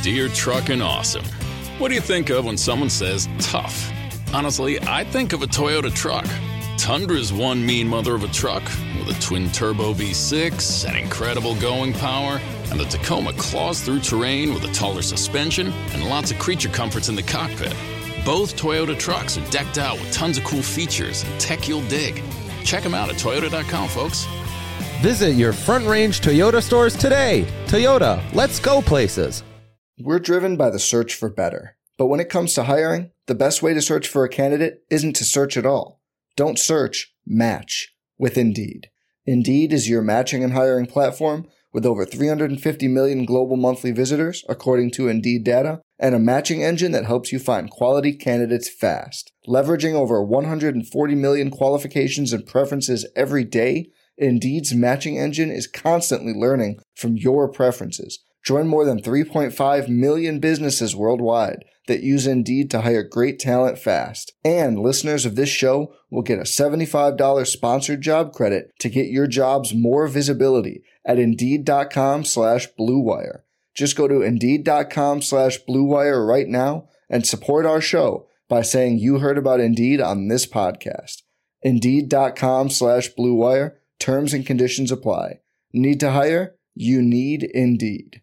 Deere Truckin' Awesome. What do you think of when someone says tough? Honestly, I think of a Toyota truck. Tundra's one mean mother of a truck with a twin-turbo V6 and incredible going power, and the Tacoma claws through terrain with a taller suspension and lots of creature comforts in the cockpit. Both Toyota trucks are decked out with tons of cool features and tech you'll dig. Check them out at Toyota.com, folks. Visit your Front Range Toyota stores today. Toyota, let's go places. We're driven by the search for better. But when it comes to hiring, the best way to search for a candidate isn't to search at all. Don't search, match with Indeed. Indeed is your matching and hiring platform with over 350 million global monthly visitors, according to Indeed data, and a matching engine that helps you find quality candidates fast. Leveraging over 140 million qualifications and preferences every day, Indeed's matching engine is constantly learning from your preferences. Join more than 3.5 million businesses worldwide that use Indeed to hire great talent fast. And listeners of this show will get a $75 sponsored job credit to get your jobs more visibility at Indeed.com/Blue Wire. Just go to Indeed.com/Blue Wire right now and support our show by saying you heard about Indeed on this podcast. Indeed.com/Blue Wire. Terms and conditions apply. Need to hire? You need Indeed.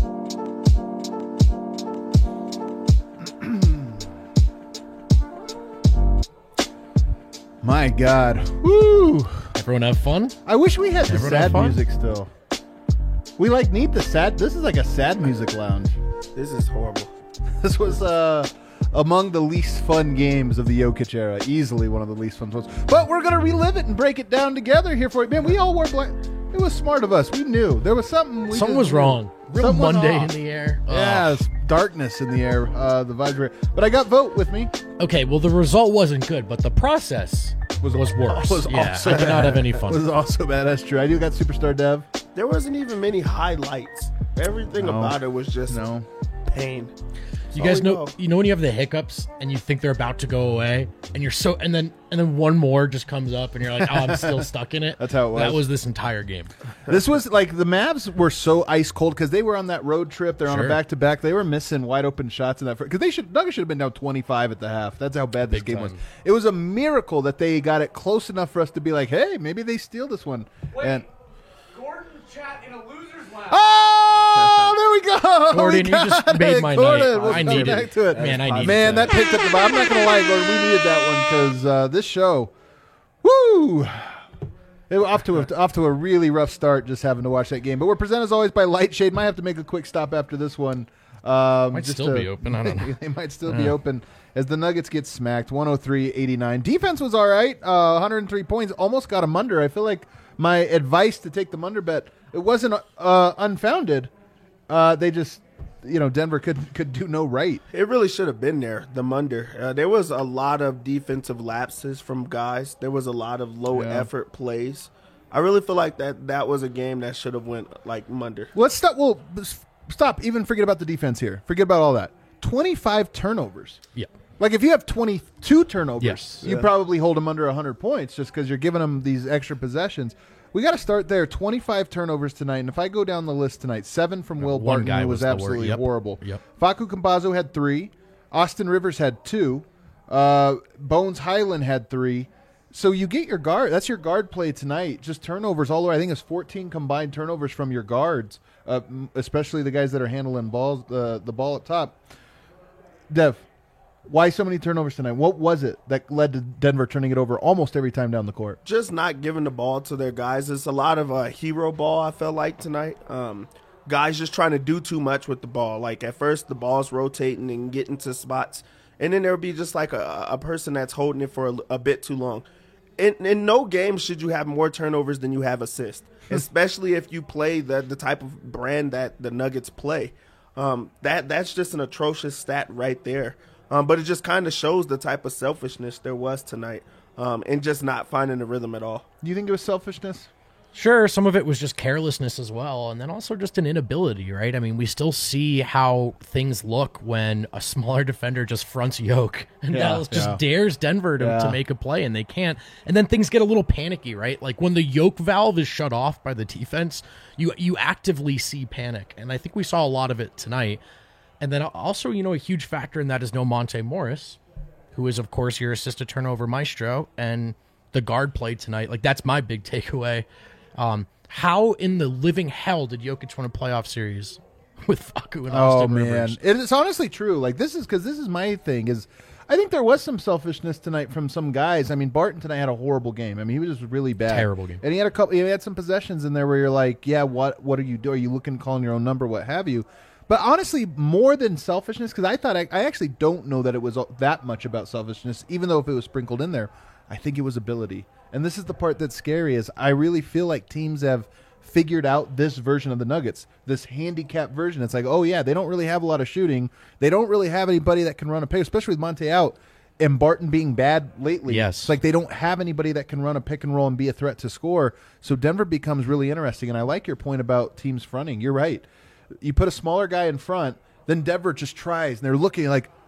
My God. Woo! Everyone have fun? I wish we had the Everyone sad have fun? music still. We need the sad. This is like a sad music lounge. This is horrible. This was among the least fun games of the Jokic era. Easily one of the least fun ones. But we're going to relive it and break it down together here for you. Man, we all wore black. It was smart of us. We knew. There was something. Something was wrong. Real Something was Monday off. in the air. Yeah, it's darkness in the air. The vibes were. But I got Vote with me. Okay, well, the result wasn't good, but the process was worse. Was yeah, also I did not have any It fun. was also bad. That's true. I do got Superstar Dev. There wasn't even many highlights. Everything No. about it was just pain. You guys know, when you have the hiccups and you think they're about to go away, and you're and then one more just comes up, and you're like, oh, I'm still stuck in it. That's how it was. That was this entire game. This was like the Mavs were so ice cold because they were on that road trip. They're on a Sure. back to back. They were missing wide open shots in that because Nuggets should have been down 25 at the half. That's how bad this Big game was. time. It was a miracle that they got it close enough for us to be like, hey, maybe they steal this one. And Gordon chat in a loser's lounge. oh, there we go. Gordon, We you just got made it. my Gordon, night. we'll I come needed back it. to it. Man, I needed Man, that. that picked up the vibe. I'm not gonna lie, Gordon. We needed that one because this show, woo. It was off to a really rough start just having to watch that game. But we're presented as always by Lightshade. Might have to make a quick stop after this one. Might still be open. I don't know. They might still be open as the Nuggets get smacked 103-89. Defense was all right. 103 points. Almost got them under. I feel like my advice to take the under bet, it wasn't unfounded. They just, Denver could do no right. It really should have been there, the Munder. There was a lot of defensive lapses from guys. There was a lot of low-effort plays. I really feel like that was a game that should have went like Munder. Let's stop. Well, stop. Even forget about the defense here. Forget about all that. 25 turnovers. Yeah. Like if you have 22 turnovers, Yes. you probably hold them under 100 points just because you're giving them these extra possessions. We got to start there. 25 turnovers tonight. And if I go down the list tonight, 7 from Will one Barton, guy who was was the absolutely worst. Yep. horrible. Yep. Facu Campazzo had 3. Austin Rivers had 2. Bones Highland had 3. So you get your guard. That's your guard play tonight. Just turnovers all the way. I think it's 14 combined turnovers from your guards, especially the guys that are handling balls, the ball up top. Dev, why so many turnovers tonight? What was it that led to Denver turning it over almost every time down the court? Just not giving the ball to their guys. It's a lot of hero ball, I felt like, tonight. Guys just trying to do too much with the ball. Like, at first, the ball's rotating and getting to spots, and then there would be just like a person that's holding it for a bit too long. In no game should you have more turnovers than you have assists, especially if you play the type of brand that the Nuggets play. That's just an atrocious stat right there. But it just kind of shows the type of selfishness there was tonight, and just not finding the rhythm at all. Do you think it was selfishness? Sure, some of it was just carelessness as well, and then also just an inability, right? I mean, we still see how things look when a smaller defender just fronts Yoke, and Dallas just dares Denver to make a play, and they can't. And then things get a little panicky, right? Like when the Yoke valve is shut off by the defense, you actively see panic, and I think we saw a lot of it tonight. And then also, a huge factor in that is no Monte Morris, who is, of course, your assist-to-turnover maestro, and the guard play tonight. Like, that's my big takeaway. How in the living hell did Jokic win a playoff series with Facu and Austin Rivers? It's honestly true. Like, this is my thing is I think there was some selfishness tonight from some guys. I mean, Barton tonight had a horrible game. I mean, he was just really bad. Terrible game. And he had some possessions in there where you're like, yeah, what are you doing? Are you looking, calling your own number, what have you? But honestly, more than selfishness, because I actually don't know that it was that much about selfishness, even though if it was sprinkled in there, I think it was ability. And this is the part that's scary is I really feel like teams have figured out this version of the Nuggets, this handicap version. It's like, oh, yeah, they don't really have a lot of shooting. They don't really have anybody that can run a pick, especially with Monte out and Barton being bad lately. Yes. It's like they don't have anybody that can run a pick and roll and be a threat to score. So Denver becomes really interesting. And I like your point about teams fronting. You're right. You put a smaller guy in front, then Denver just tries, and they're looking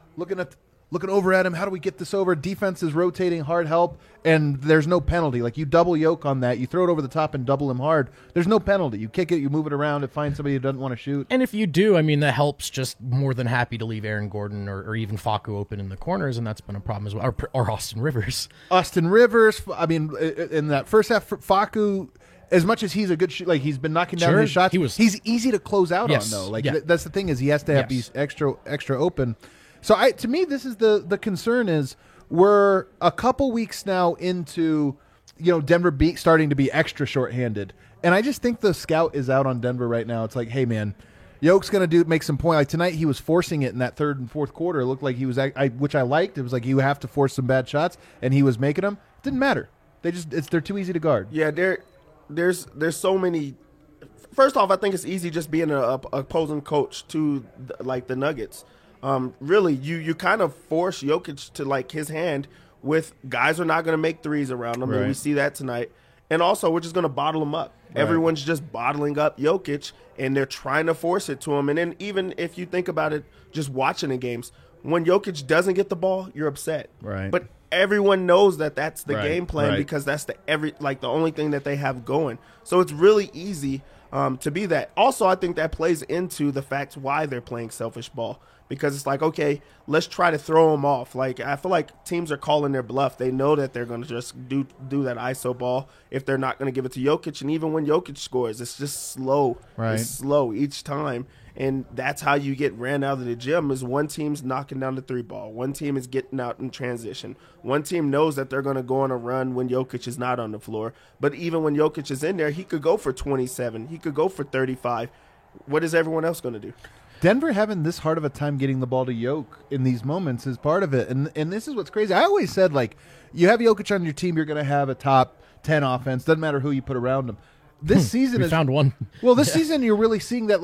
over at him. How do we get this over? Defense is rotating, hard help, and there's no penalty. Like, you double yoke on that. You throw it over the top and double him hard. There's no penalty. You kick it, you move it around, and find somebody who doesn't want to shoot. And if you do, I mean, that helps just more than happy to leave Aaron Gordon or even Facu open in the corners, and that's been a problem as well. Or Austin Rivers. Austin Rivers, I mean, in that first half, Facu, as much as he's a good like he's been knocking down his shots, he's easy to close out on, though. Like, that's the thing is he has to have these extra open. So to me, this is the concern is we're a couple weeks now into, Denver starting to be extra shorthanded. And I just think the scout is out on Denver right now. It's like, hey, man, Yoke's going to make some point. Like tonight, he was forcing it in that third and fourth quarter. It looked like he was, which I liked. It was like you have to force some bad shots, and he was making them. It didn't matter. They're too easy to guard. Yeah, there's so many. First off, I think it's easy just being an opposing coach to the Nuggets. Really, you kind of force Jokic to his hand with guys are not going to make threes around him, and we see that tonight. And also, we're just going to bottle him up. Right. Everyone's just bottling up Jokic, and they're trying to force it to him. And then even if you think about it, just watching the games, when Jokic doesn't get the ball, you're upset. Right. But everyone knows that that's the game plan because that's the only thing that they have going. So it's really easy to be that. Also, I think that plays into the fact why they're playing selfish ball. Because it's like, okay, let's try to throw them off. Like, I feel like teams are calling their bluff. They know that they're going to just do that ISO ball if they're not going to give it to Jokic. And even when Jokic scores, it's just slow. Right. It's slow each time. And that's how you get ran out of the gym is one team's knocking down the three ball. One team is getting out in transition. One team knows that they're going to go on a run when Jokic is not on the floor. But even when Jokic is in there, he could go for 27. He could go for 35. What is everyone else going to do? Denver having this hard of a time getting the ball to Jokic in these moments is part of it. And this is what's crazy. I always said, you have Jokic on your team, you're going to have a top 10 offense. Doesn't matter who you put around him. This season is found one. Well, this season you're really seeing that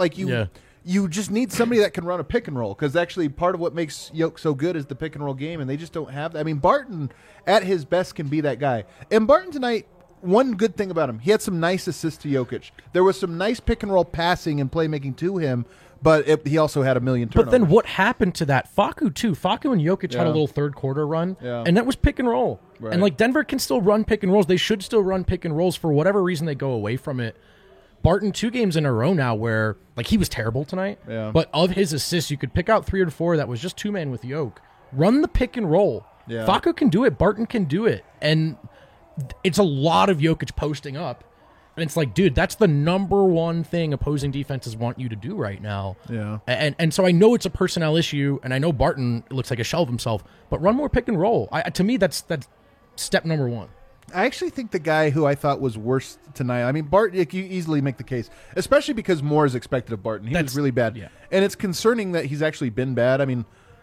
you just need somebody that can run a pick and roll because actually part of what makes Jokic so good is the pick and roll game, and they just don't have that. I mean, Barton at his best can be that guy. And Barton tonight, one good thing about him, he had some nice assists to Jokic. There was some nice pick and roll passing and playmaking to him. But he also had a million turnovers. But then what happened to that? Facu, too. Facu and Jokic had a little third quarter run, and that was pick and roll. Right. And, Denver can still run pick and rolls. They should still run pick and rolls. For whatever reason, they go away from it. Barton, 2 games in a row now where, he was terrible tonight. Yeah. But of his assists, you could pick out 3 or 4 that was just 2-man with Jokic. Run the pick and roll. Yeah. Facu can do it. Barton can do it. And it's a lot of Jokic posting up. And it's like, dude, that's the number one thing opposing defenses want you to do right now. Yeah. And so I know it's a personnel issue, and I know Barton looks like a shell of himself, but run more pick and roll. To me, that's step number 1. I actually think the guy who I thought was worse tonight, I mean, Barton, you easily make the case, especially because more is expected of Barton. He was really bad. Yeah. And it's concerning that he's actually been bad. I mean,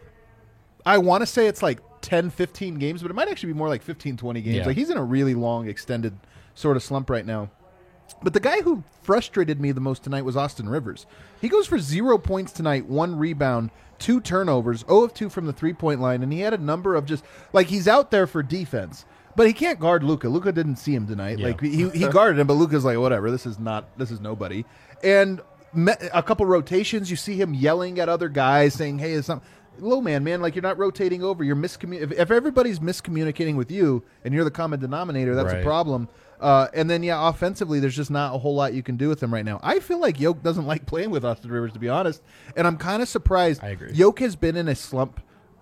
I want to say it's 10, 15 games, but it might actually be more like 15, 20 games. Yeah. He's in a really long, extended sort of slump right now. But the guy who frustrated me the most tonight was Austin Rivers. He goes for 0 points tonight, 1 rebound, 2 turnovers, 0 of 2 from the three-point line, and he had a number of just he's out there for defense, but he can't guard Luka. Luka didn't see him tonight. Yeah. He guarded him, but Luka's like, whatever. This is nobody. And a couple rotations, you see him yelling at other guys, saying, "Hey, it's something." low man, like you're not rotating over. You're if everybody's miscommunicating with you and you're the common denominator, that's a problem. And then, offensively, there's just not a whole lot you can do with him right now. I feel like Yoke doesn't like playing with Austin Rivers, to be honest, and I'm kind of surprised. I agree. Yoke has been in a slump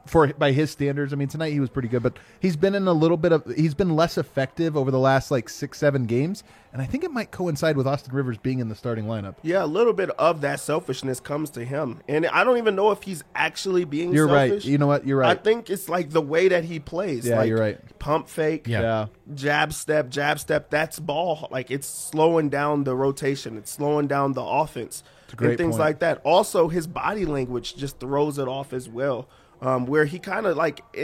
by his standards. I mean, tonight he was pretty good, but he's been in he's been less effective over the last 6-7 games, and I think it might coincide with Austin Rivers being in the starting lineup. Yeah, a little bit of that selfishness comes to him, and I don't even know if he's actually being You're selfish. right. You know what? You're right. I think it's like the way that he plays. Yeah, like, you're right. Pump fake, jab step, that's ball. Like, it's slowing down the rotation. It's slowing down the offense great and things point. like that. Also, his body language just throws it off as well. Where he kind of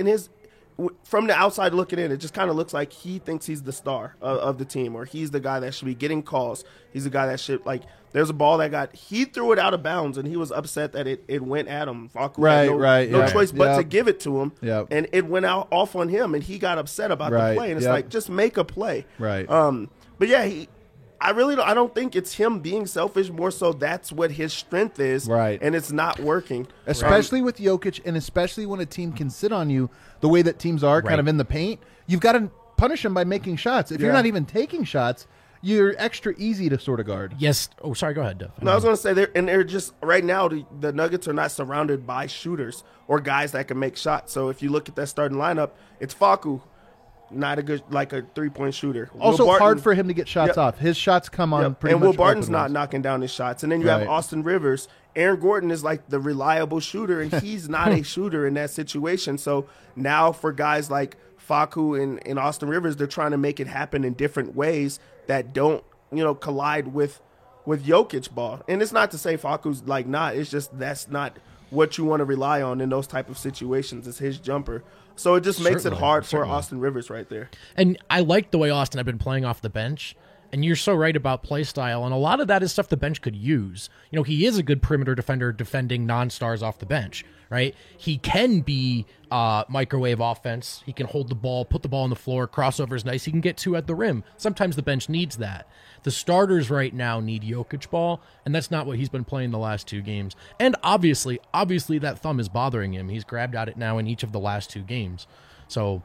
from the outside looking in, it just kind of looks like he thinks he's the star of the team, or he's the guy that should be getting calls. He's the guy that should, there's a ball he threw it out of bounds, and he was upset that it went at him. Facu had no choice but to give it to him, and it went off on him, and he got upset about the play, and it's just make a play. Right. But yeah, I don't think it's him being selfish. More so, that's what his strength is, right? And it's not working, especially with Jokic, and especially when a team can sit on you the way that teams are, kind of in the paint. You've got to punish them by making shots. If you're not even taking shots, you're extra easy to sort of guard. Yes. Oh, sorry. Go ahead, Duff. No, I was going to say they're just right now. The Nuggets are not surrounded by shooters or guys that can make shots. So if you look at that starting lineup, it's Facu. Not a good, a 3-point shooter. Also hard for him to get shots off. His shots come on pretty much. And Will Barton's not knocking down his shots. And then you have Austin Rivers. Aaron Gordon is the reliable shooter, and he's not a shooter in that situation. So now for guys like Facu and Austin Rivers, they're trying to make it happen in different ways that don't, collide with Jokic ball. And it's not to say Facu's not. It's just that's not what you want to rely on in those type of situations. It's his jumper. So it just makes it hard for Austin Rivers right there. And I like the way Austin had been playing off the bench. And you're so right about play style. And a lot of that is stuff the bench could use. He is a good perimeter defender defending non-stars off the bench, right? He can be microwave offense. He can hold the ball, put the ball on the floor, crossover's nice. He can get 2 at the rim. Sometimes the bench needs that. The starters right now need Jokic ball, and that's not what he's been playing the last 2 games. And obviously that thumb is bothering him. He's grabbed at it now in each of the last 2 games. So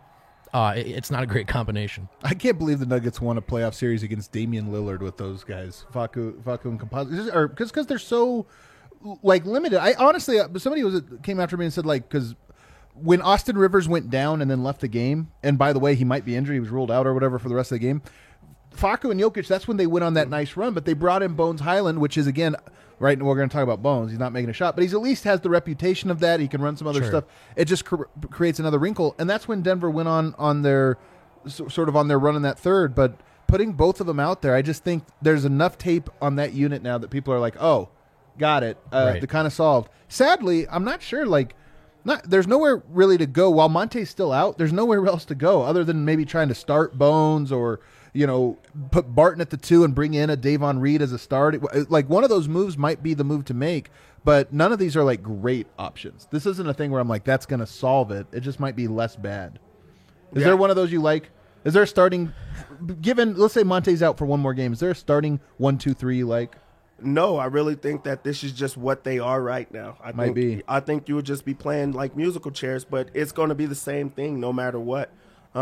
it's not a great combination. I can't believe the Nuggets won a playoff series against Damian Lillard with those guys, Facu and Composite, or because they're so limited. I honestly, somebody came after me and said because when Austin Rivers went down and then left the game, and by the way, he might be injured, he was ruled out or whatever for the rest of the game. Facu and Jokic, that's when they went on that nice run, but they brought in Bones Highland, which is, again, right, and we're going to talk about Bones. He's not making a shot, but he's at least has the reputation of that. He can run some other stuff. It just creates another wrinkle, and that's when Denver went on their sort of on their run in that third, but putting both of them out there, I just think there's enough tape on that unit now that people are like, oh, got it. They're kind of solved. Sadly, I'm not sure, there's nowhere really to go. While Monte's still out, there's nowhere else to go other than maybe trying to start Bones or put Barton at the 2 and bring in a Davon Reed as a start. One of those moves might be the move to make, but none of these are great options. This isn't a thing where I'm that's going to solve it. It just might be less bad. Is there one of those you like? Is there a starting, let's say Monte's out for one more game, is there a starting 1, 2, 3 you like? No, I really think that this is just what they are right now. I think you would just be playing musical chairs, but it's going to be the same thing no matter what.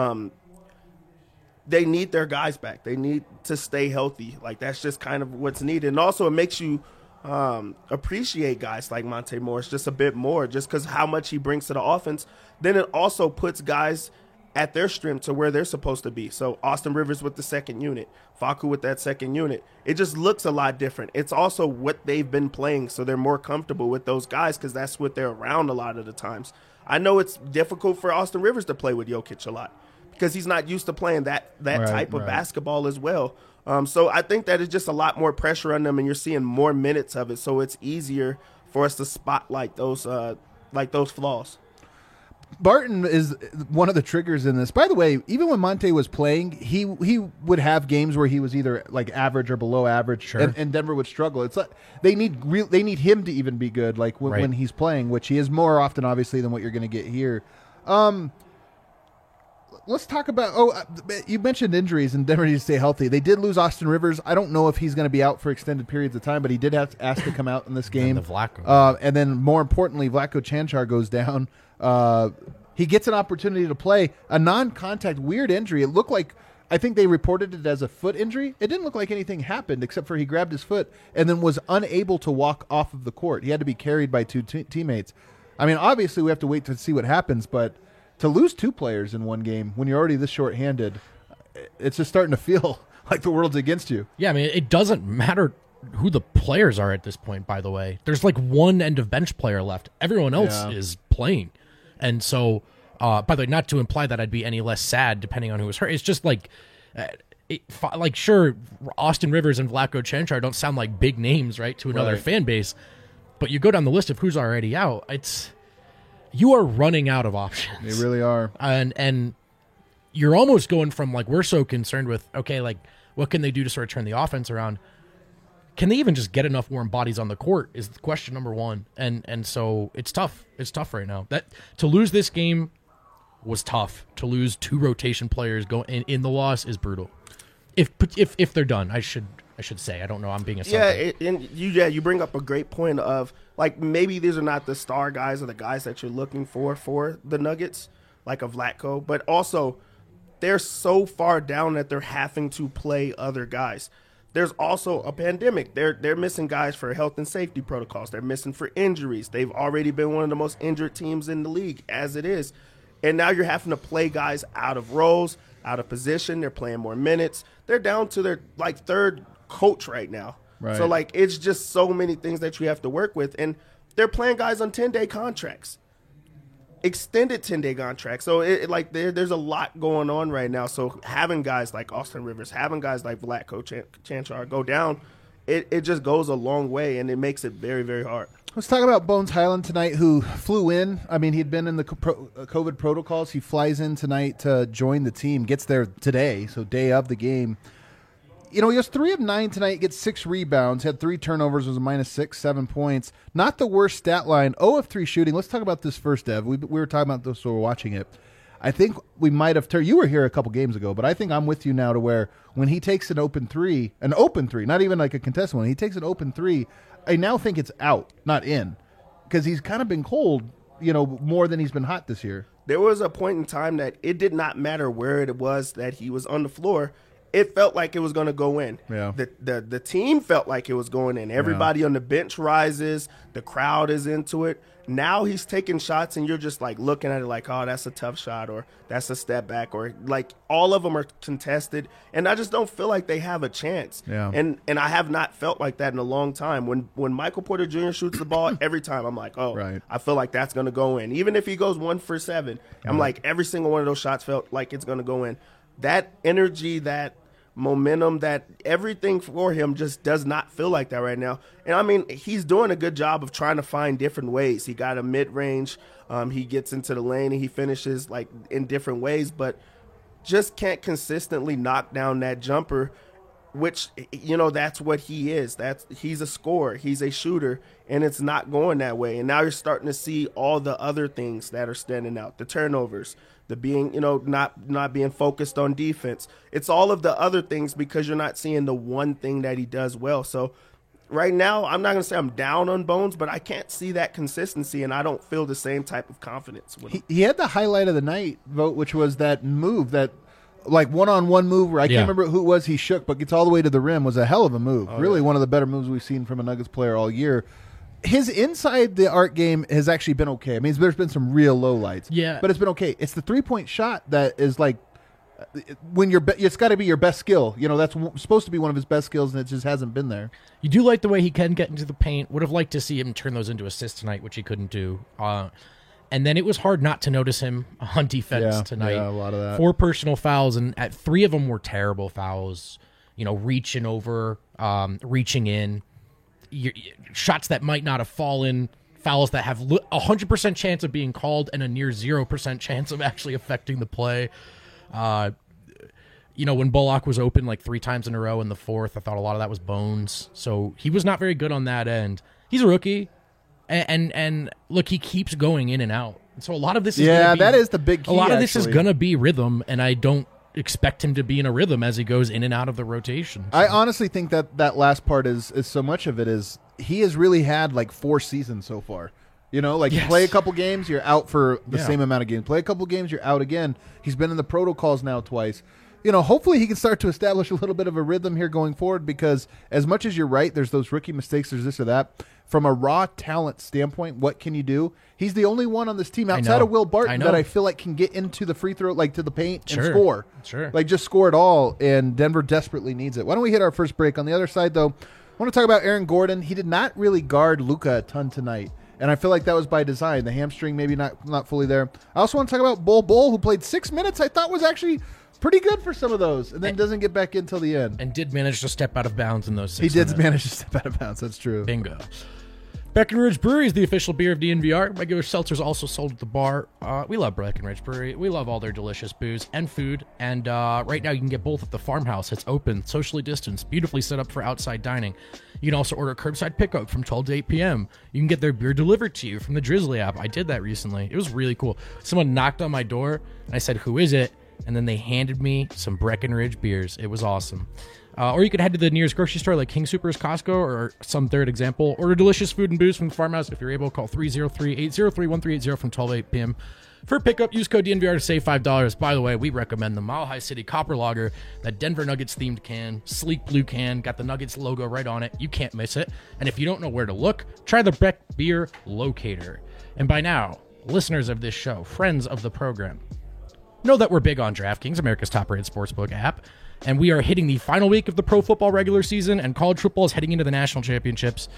They need their guys back. They need to stay healthy. That's just kind of what's needed. And also it makes you appreciate guys like Monte Morris just a bit more, just because how much he brings to the offense. Then it also puts guys at their strength to where they're supposed to be. So Austin Rivers with the second unit, Facu with that second unit. It just looks a lot different. It's also what they've been playing, so they're more comfortable with those guys because that's what they're around a lot of the times. I know it's difficult for Austin Rivers to play with Jokic a lot because he's not used to playing that type of basketball as well. So I think that it's just a lot more pressure on them, and you're seeing more minutes of it, so it's easier for us to spotlight those flaws. Barton is one of the triggers in this. By the way, even when Monte was playing, he would have games where he was either average or below average, and Denver would struggle. It's they need him to even be good, when he's playing, which he is more often, obviously, than what you're going to get here. let's talk about. You mentioned injuries and Denver needs to stay healthy. They did lose Austin Rivers. I don't know if he's going to be out for extended periods of time, but he did have to ask to come out in this game. And the Vlatko. And then more importantly, Vlatko Chanchar goes down. He gets an opportunity to play a non-contact weird injury. It looked like, I think they reported it as a foot injury. It didn't look like anything happened except for he grabbed his foot and then was unable to walk off of the court. He had to be carried by two teammates. I mean, obviously we have to wait to see what happens, but to lose 2 players in one game when you're already this short-handed, it's just starting to feel like the world's against you. Yeah, I mean, it doesn't matter who the players are at this point, by the way. There's like one end of bench player left. Everyone else is playing. And so, by the way, not to imply that I'd be any less sad depending on who was hurt. It's just like, sure, Austin Rivers and Vlatko Chanchar don't sound like big names, right, to another fan base. But you go down the list of who's already out, you are running out of options. They really are. And you're almost going from, like, we're so concerned with, okay, like, what can they do to sort of turn the offense around? Can they even just get enough warm bodies on the court is question number one. And so it's tough. It's tough right now. To lose this game was tough. To lose 2 rotation players in the loss is brutal. If they're done, I should say. I don't know. I'm being assumptive. Yeah, you bring up a great point of, like, maybe these are not the star guys or the guys that you're looking for the Nuggets, like a Vlatko, but also they're so far down that they're having to play other guys. There's also a pandemic. They're missing guys for health and safety protocols. They're missing for injuries. They've already been one of the most injured teams in the league as it is. And now you're having to play guys out of roles, out of position. They're playing more minutes. They're down to their, like, 3rd coach right now. Right. So, like, it's just so many things that you have to work with. And they're playing guys on 10-day contracts, extended 10-day contracts. So, there's a lot going on right now. So, having guys like Austin Rivers, having guys like Vlatko Chanchar go down, it just goes a long way, and it makes it very, very hard. Let's talk about Bones Hyland tonight, who flew in. I mean, he'd been in the COVID protocols. He flies in tonight to join the team, gets there today, so day of the game. You know, he was 3 of 9 tonight, gets 6 rebounds, had 3 turnovers, was a -6, 7 points. Not the worst stat line. 0 of 3 shooting. Let's talk about this first, Dev. We were talking about this while we were watching it. I think we might have you were here a couple games ago, but I think I'm with you now to where when he takes an open three, not even like a contested one, he takes an open 3, I now think it's out, not in, because he's kind of been cold, more than he's been hot this year. There was a point in time that it did not matter where it was that he was on the floor. It felt like it was going to go in. Yeah. The team felt like it was going in. Everybody on the bench rises. The crowd is into it. Now he's taking shots, and you're just, like, looking at it like, oh, that's a tough shot, or that's a step back, or, like, all of them are contested, and I just don't feel like they have a chance. Yeah. And I have not felt like that in a long time. When Michael Porter Jr. shoots the ball, every time I'm like, oh, right. I feel like that's going to go in. Even if he goes 1 for 7, I'm like, every single one of those shots felt like it's going to go in. That energy, that momentum, that everything for him just does not feel like that right now. And I mean, he's doing a good job of trying to find different ways. He got a mid-range, he gets into the lane and he finishes, like, in different ways, but just can't consistently knock down that jumper, which, that's what he is. He's a scorer, he's a shooter, and it's not going that way. And now you're starting to see all the other things that are standing out, the turnovers, the being, not being focused on defense. It's all of the other things because you're not seeing the one thing that he does well. So right now, I'm not going to say I'm down on Bones, but I can't see that consistency, and I don't feel the same type of confidence with him. He had the highlight of the night, Vogt, which was that move, that, like, one-on-one move where I can't remember who it was he shook, but gets all the way to the rim. Was a hell of a move. Really one of the better moves we've seen from a Nuggets player all year. His inside the arc game has actually been okay. I mean, there's been some real lowlights. Yeah. But it's been okay. It's the three-point shot that is, like, when it's got to be your best skill. That's supposed to be one of his best skills, and it just hasn't been there. You do like the way he can get into the paint. Would have liked to see him turn those into assists tonight, which he couldn't do. And then it was hard not to notice him on defense tonight. Yeah, a lot of that. 4 personal fouls, and 3 of them were terrible fouls. Reaching over, reaching in, shots that might not have fallen, fouls that have 100% chance of being called and a near 0% chance of actually affecting the play. When Bullock was open like 3 times in a row in the 4th, I thought a lot of that was Bones. So he was not very good on that end. He's a rookie. And look, he keeps going in and out. So a lot of this is that is the big key. A lot of this is going to be rhythm, and I don't expect him to be in a rhythm as he goes in and out of the rotation. So. I honestly think that last part is so much of it is he has really had like 4 seasons so far. You know, like you play a couple games, you're out for the same amount of games. Play a couple games, you're out again. He's been in the protocols now twice. You know, hopefully he can start to establish a little bit of a rhythm here going forward, because as much as you're right, there's those rookie mistakes, there's this or that. From a raw talent standpoint, what can you do? He's the only one on this team outside of Will Barton that I feel like can get into the free throw, like to the paint and score. Sure. Like just score it all, and Denver desperately needs it. Why don't we hit our first break? On the other side, though, I want to talk about Aaron Gordon. He did not really guard Luka a ton tonight. And I feel like that was by design. The hamstring maybe not fully there. I also want to talk about Bull, who played 6 minutes. I thought was actually pretty good for some of those, and then doesn't get back in till the end. And did manage to step out of bounds in those 6 minutes. He did manage to step out of bounds. That's true. Bingo. Breckenridge Brewery is the official beer of DNVR. Regular seltzers also sold at the bar. We love Breckenridge Brewery. We love all their delicious booze and food. And right now you can get both at the farmhouse. It's open, socially distanced, beautifully set up for outside dining. You can also order curbside pickup from 12 to 8 p.m. You can get their beer delivered to you from the Drizzly app. I did that recently. It was really cool. Someone knocked on my door, and I said, "Who is it?" And then they handed me some Breckenridge beers. It was awesome. Or you could head to the nearest grocery store like King Soopers, Costco, or some third example. Order delicious food and booze from the farmhouse. If you're able, call 303-803-1380 from 12 to 8 p.m. For pickup, use code DNVR to save $5. By the way, we recommend the Mile High City Copper Lager, that Denver Nuggets themed can, sleek blue can, got the Nuggets logo right on it. You can't miss it. And if you don't know where to look, try the Breck Beer Locator. And by now, listeners of this show, friends of the program, know that we're big on DraftKings, America's top-rated sportsbook app. And we are hitting the final week of the pro football regular season, and college football is heading into the national championships.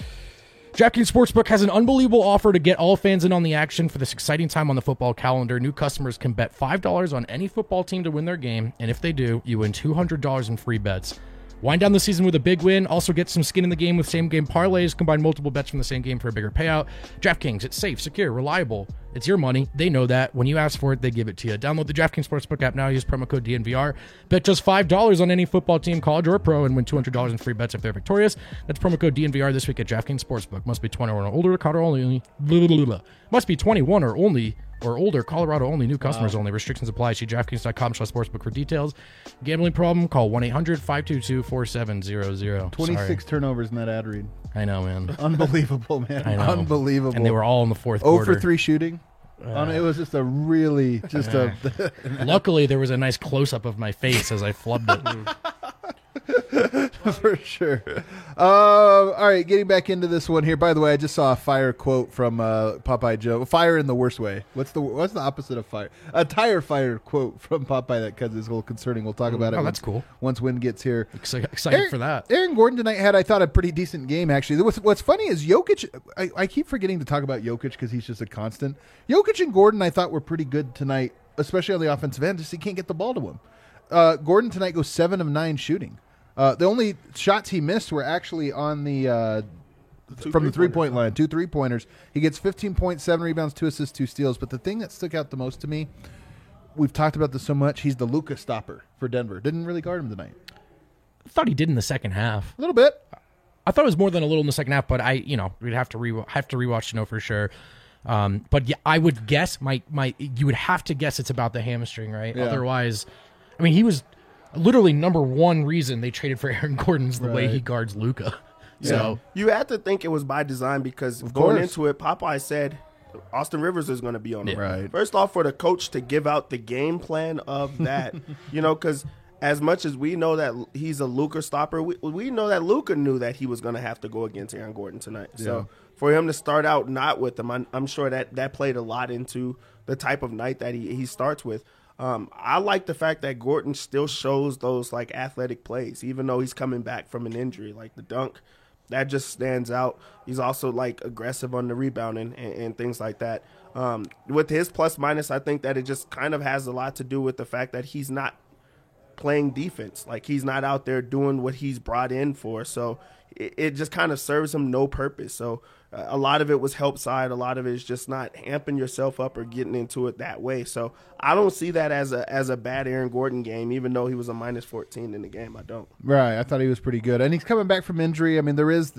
DraftKings Sportsbook has an unbelievable offer to get all fans in on the action for this exciting time on the football calendar. New customers can bet $5 on any football team to win their game, and if they do, you win $200 in free bets. Wind down the season with a big win. Also get some skin in the game with same-game parlays. Combine multiple bets from the same game for a bigger payout. DraftKings, it's safe, secure, reliable. It's your money. They know that. When you ask for it, they give it to you. Download the DraftKings Sportsbook app now. Use promo code DNVR. Bet just $5 on any football team, college or pro, and win $200 in free bets if they're victorious. That's promo code DNVR this week at DraftKings Sportsbook. Must be 21 or older. Colorado only. Must be 21 or older. Colorado only. New customers only. Restrictions apply. See DraftKings.com/sportsbook for details. Gambling problem? Call 1-800-522-4700. 26 turnovers in that ad read. I know, man. Unbelievable, man. I know. Unbelievable. And they were all in the fourth quarter. 0 for 3 shooting. It was just a really Luckily, there was a nice close-up of my face as I flubbed it. For sure. All right, getting back into this one here. By the way, I just saw a fire quote from Popeye Joe. Fire in the worst way. What's the opposite of fire? A tire fire quote from Popeye that is a little concerning. We'll talk about it. That's cool. Once Win gets here. Excited for that. Aaron Gordon tonight had, I thought, a pretty decent game, actually. What's funny is Jokic. I keep forgetting to talk about Jokic because he's just a constant. Jokic and Gordon, I thought, were pretty good tonight, especially on the offensive end. Just he can't get the ball to him. Gordon tonight goes 7 of 9 shooting. The only shots he missed were actually on the from the three-point line, 2 3-pointers. He gets 15 points, 7 rebounds, 2 assists, 2 steals. But the thing that stuck out the most to me, we've talked about this so much, he's the Luka stopper for Denver. Didn't really guard him tonight. I thought he did in the second half. A little bit. I thought it was more than a little in the second half, but we'd have to rewatch to know for sure. But yeah, I would guess you would have to guess it's about the hamstring, right? Yeah. Otherwise, I mean, he was literally number one reason they traded for Aaron Gordon's the way he guards Luka. Yeah. So you had to think it was by design because going into it, Popeye said Austin Rivers is going to be on it. Right. First off, for the coach to give out the game plan of that, because as much as we know that he's a Luka stopper, we know that Luka knew that he was going to have to go against Aaron Gordon tonight. Yeah. So for him to start out not with him, I'm sure that played a lot into the type of night that he starts with. I like the fact that Gordon still shows those like athletic plays, even though he's coming back from an injury, like the dunk. That just stands out. He's also like aggressive on the rebounding and things like that. With his plus minus, I think that it just kind of has a lot to do with the fact that he's not playing defense. Like he's not out there doing what he's brought in for. So it just kind of serves him no purpose. So a lot of it was help side. A lot of it is just not amping yourself up or getting into it that way. So I don't see that as a bad Aaron Gordon game, even though he was a minus 14 in the game. I don't. Right. I thought he was pretty good. And he's coming back from injury. I mean,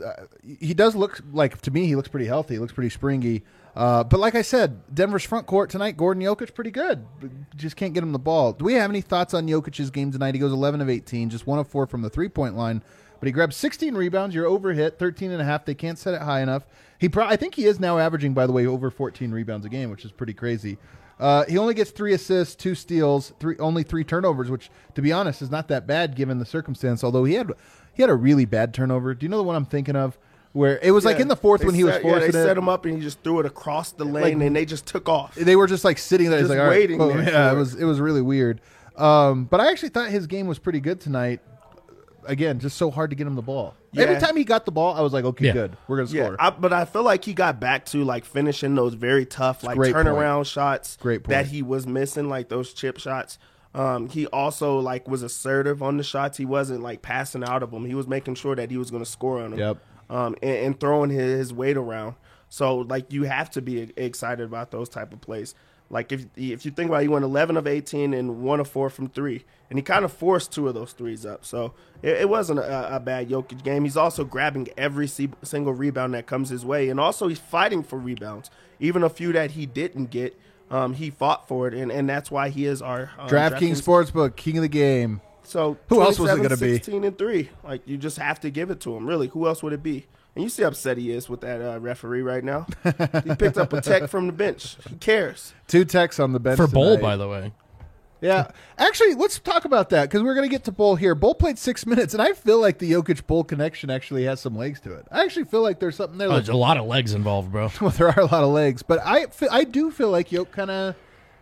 he does look like, to me, he looks pretty healthy. He looks pretty springy. But like I said, Denver's front court tonight, Gordon, Jokic, pretty good. Just can't get him the ball. Do we have any thoughts on Jokic's game tonight? He goes 11 of 18, just 1 of 4 from the three-point line. But he grabs 16 rebounds. You're overhit, 13.5. They can't set it high enough. I think he is now averaging, by the way, over 14 rebounds a game, which is pretty crazy. He only gets 3 assists, 2 steals, only 3 turnovers, which, to be honest, is not that bad given the circumstance. Although he had a really bad turnover. Do you know the one I'm thinking of? Where it was like in the fourth when he was forcing it. They set him up and he just threw it across the lane and they just took off. They were just like sitting there, just like, all waiting. Right, there yeah, it was really weird. But I actually thought his game was pretty good tonight. Again, just so hard to get him the ball. Yeah. Every time he got the ball, I was like, okay, good. We're going to score. But I feel like he got back to like finishing those very tough like turnaround shots that he was missing, like those chip shots. He also like was assertive on the shots. He wasn't like passing out of them. He was making sure that he was going to score on them. Yep. And throwing his weight around. So like you have to be excited about those type of plays. Like if you think about it, he went 11 of 18 and 1 of 4 from 3. And he kind of forced 2 of those threes up. So it wasn't a bad Jokic game. He's also grabbing every single rebound that comes his way. And also he's fighting for rebounds. Even a few that he didn't get, he fought for it. And that's why he is our DraftKings Sportsbook, king of the game. So who else was it going to be? 16 and 3. Like you just have to give it to him. Really, who else would it be? And you see how upset he is with that referee right now. He picked up a tech from the bench. He cares. 2 techs on the bench for tonight. Bull, by the way. Yeah. Actually, let's talk about that because we're going to get to Bull here. Bull played 6 minutes, and I feel like the Jokic-Bull connection actually has some legs to it. I actually feel like there's something there. There's a lot of legs involved, bro. Well, there are a lot of legs. But I do feel like Jokic kind of,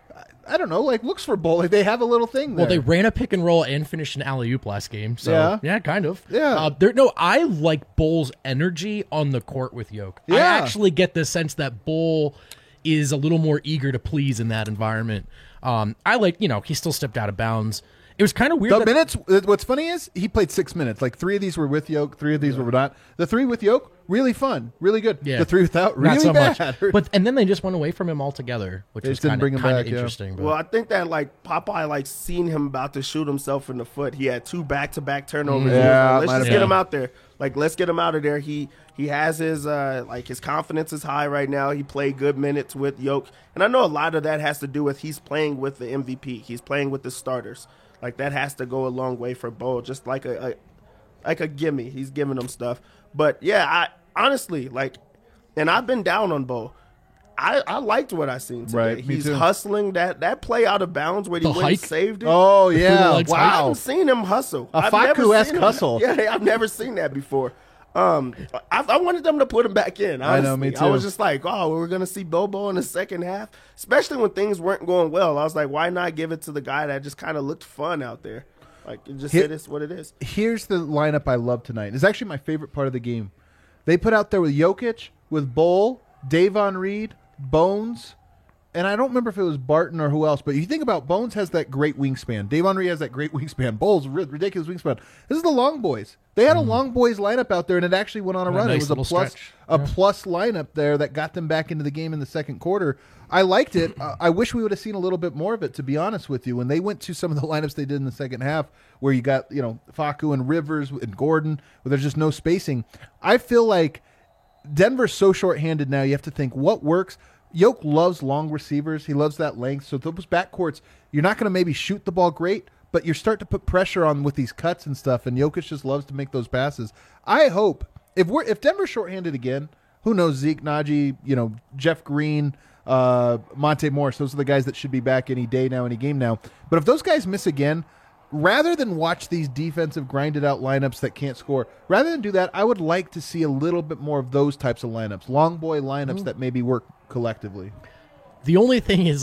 I don't know, like looks for Bull. Like they have a little thing there. Well, they ran a pick and roll and finished an alley-oop last game. So, yeah kind of. Yeah. I like Bull's energy on the court with Jokic. Yeah. I actually get the sense that Bull is a little more eager to please in that environment. I like, he still stepped out of bounds. It was kind of weird. What's funny is he played 6 minutes. Like 3 of these were with Jokic, 3 of these were not. The 3 with Jokic, really fun, really good. Yeah. The 3 without, really not so bad. Much. And then they just went away from him altogether, which was kind of interesting. Well, I think that like Popeye like seen him about to shoot himself in the foot. He had 2 back-to-back turnovers. Yeah, let's just get him out there. Like let's get him out of there. He has his his confidence is high right now. He played good minutes with Jokic, and I know a lot of that has to do with he's playing with the MVP. He's playing with the starters. Like that has to go a long way for Bo. Just like a gimme. He's giving them stuff. But yeah, I honestly and I've been down on Bo. I liked what I seen today. Right, He's too. hustling that play out of bounds where he went and saved it. Oh yeah, I wow. haven't seen him hustle. A Facu-esque hustle. Yeah, I've never seen that before. I wanted them to put him back in. Honestly. I know, me too. I was just like, oh, we're going to see Bobo in the second half, especially when things weren't going well. I was like, why not give it to the guy that just kind of looked fun out there? Like, it is what it is. Here's the lineup I love tonight. It's actually my favorite part of the game. They put out there with Jokic, with Bull, Davon Reed, Bones, and I don't remember if it was Barton or who else, but you think about Bones has that great wingspan. Davon Reed has that great wingspan. Bull's ridiculous wingspan. This is the Long Boys. They had a Long Boys lineup out there, and it actually went on a run. Nice, it was a plus lineup there that got them back into the game in the second quarter. I liked it. I wish we would have seen a little bit more of it, to be honest with you. When they went to some of the lineups they did in the second half, where you got Facu and Rivers and Gordon, where there's just no spacing, I feel like Denver's so shorthanded now. You have to think what works. Jokic loves long receivers. He loves that length. So those backcourts, you're not going to maybe shoot the ball great, but you start to put pressure on with these cuts and stuff, and Jokic just loves to make those passes. I hope if Denver's shorthanded again, who knows, Zeke, Najee, Jeff Green, Monte Morris, those are the guys that should be back any day now, any game now. But if those guys miss again, rather than watch these defensive grinded out lineups that can't score, rather than do that, I would like to see a little bit more of those types of lineups, long boy lineups that maybe work collectively. The only thing is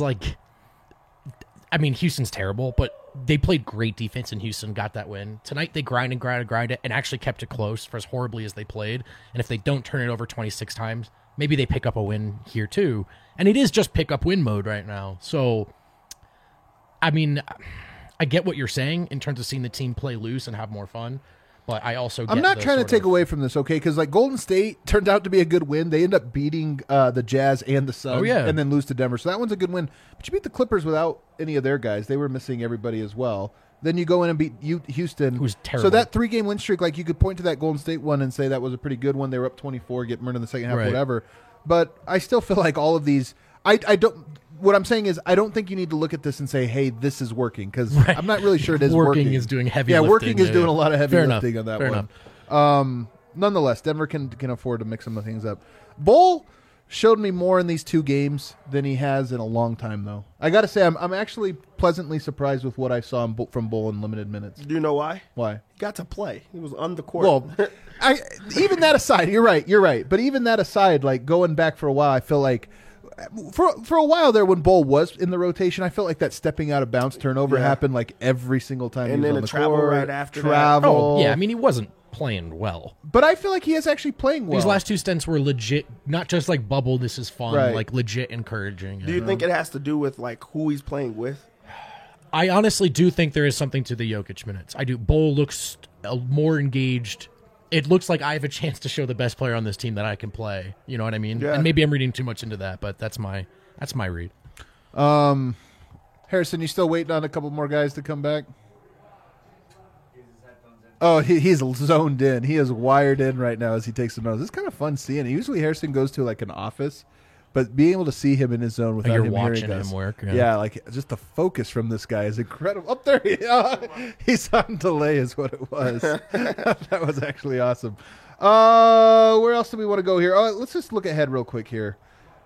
Houston's terrible, but they played great defense in Houston, got that win. Tonight they grind it, and actually kept it close for as horribly as they played. And if they don't turn it over 26 times, maybe they pick up a win here too. And it is just pick up win mode right now. So, I get what you're saying in terms of seeing the team play loose and have more fun. But I also I'm not trying to take away from this, okay? Because like Golden State turned out to be a good win. They end up beating the Jazz and the Suns, and then lose to Denver. So that one's a good win. But you beat the Clippers without any of their guys. They were missing everybody as well. Then you go in and beat Houston, who's terrible. So that 3-game win streak, like you could point to that Golden State one and say that was a pretty good one. They were up 24, get burned in the second half, whatever. But I still feel like all of these, I don't. What I'm saying is, I don't think you need to look at this and say, "Hey, this is working," because I'm not really sure it is working. Working is doing heavy lifting. Yeah, working is doing a lot of heavy Fair lifting enough. on that Fair one. Enough. Nonetheless, Denver can afford to mix some of the things up. Bull showed me more in these 2 games than he has in a long time, though. I got to say, I'm actually pleasantly surprised with what I saw from Bull in limited minutes. Do you know why? Why? He got to play. He was on the court. Well, even that aside, you're right. But even that aside, like going back for a while, I feel like for a while there when Bull was in the rotation, I felt like that stepping out of bounds turnover happened like every single time. And he was then on the travel court, right after travel. Oh, yeah. I mean, he wasn't playing well. But I feel like he is actually playing well. These last 2 stints were legit, not just like bubble, this is fun, Right. like legit encouraging. Do you think it has to do with like who he's playing with? I honestly do think there is something to the Jokic minutes. I do. Bull looks more engaged. It looks like I have a chance to show the best player on this team that I can play. You know what I mean? Yeah. And maybe I'm reading too much into that, but that's my read. Harrison, you still waiting on a couple more guys to come back? Oh, he's zoned in. He is wired in right now as he takes the notes. It's kind of fun seeing it. Usually Harrison goes to like an office, but being able to see him in his zone without You're him watching hearing us. him work. Yeah, like just the focus from this guy is incredible. Up there, he's on delay is what it was. That was actually awesome. Where else do we want to go here? Let's just look ahead real quick here.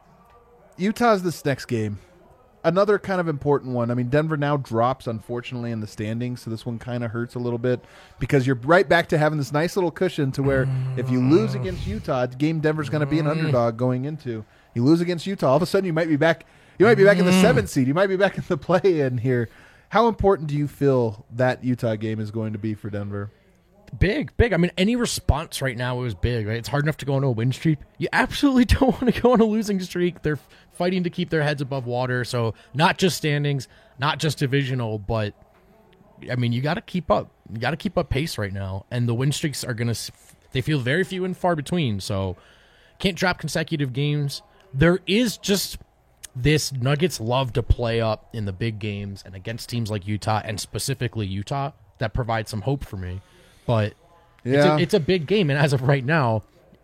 Utah's this next game. Another kind of important one. I mean, Denver now drops, unfortunately, in the standings, so this one kind of hurts a little bit because you're right back to having this nice little cushion to where if you lose against Utah, the game Denver's going to be an underdog going into. You lose against Utah, all of a sudden you might be back. You might be back in the 7th seed. You might be back in the play-in here. How important do you feel that Utah game is going to be for Denver? Big. I mean, any response right now is big, right? It's hard enough to go on a win streak. You absolutely don't want to go on a losing streak. They're fighting to keep their heads above water. So not just standings, not just divisional, but I mean, you got to keep up. You got to keep up pace right now. And the win streaks are going to, they feel very few and far between. So can't drop consecutive games. There is just this Nuggets love to play up in the big games and against teams like Utah and specifically Utah that provides some hope for me. But it's a big game, and as of right now,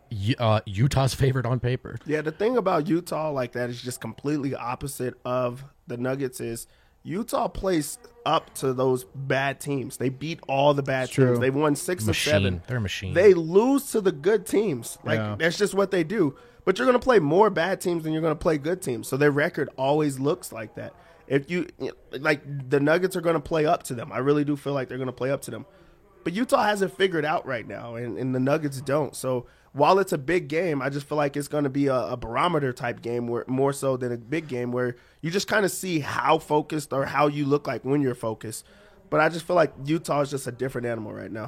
Utah's favored on paper. Yeah, the thing about Utah like that is just completely opposite of the Nuggets is Utah plays up to those bad teams. They beat all the bad teams. They've won 6 or 7. They're a machine. They lose to the good teams. That's just what they do. But you're going to play more bad teams than you're going to play good teams. So their record always looks like that. If you like, the Nuggets are going to play up to them. I really do feel like they're going to play up to them. But Utah hasn't figured out right now, and the Nuggets don't. So while it's a big game, I just feel like it's going to be a barometer type game, where more so than a big game, where you just kind of see how focused or how you look like when you're focused. But I just feel like Utah is just a different animal right now.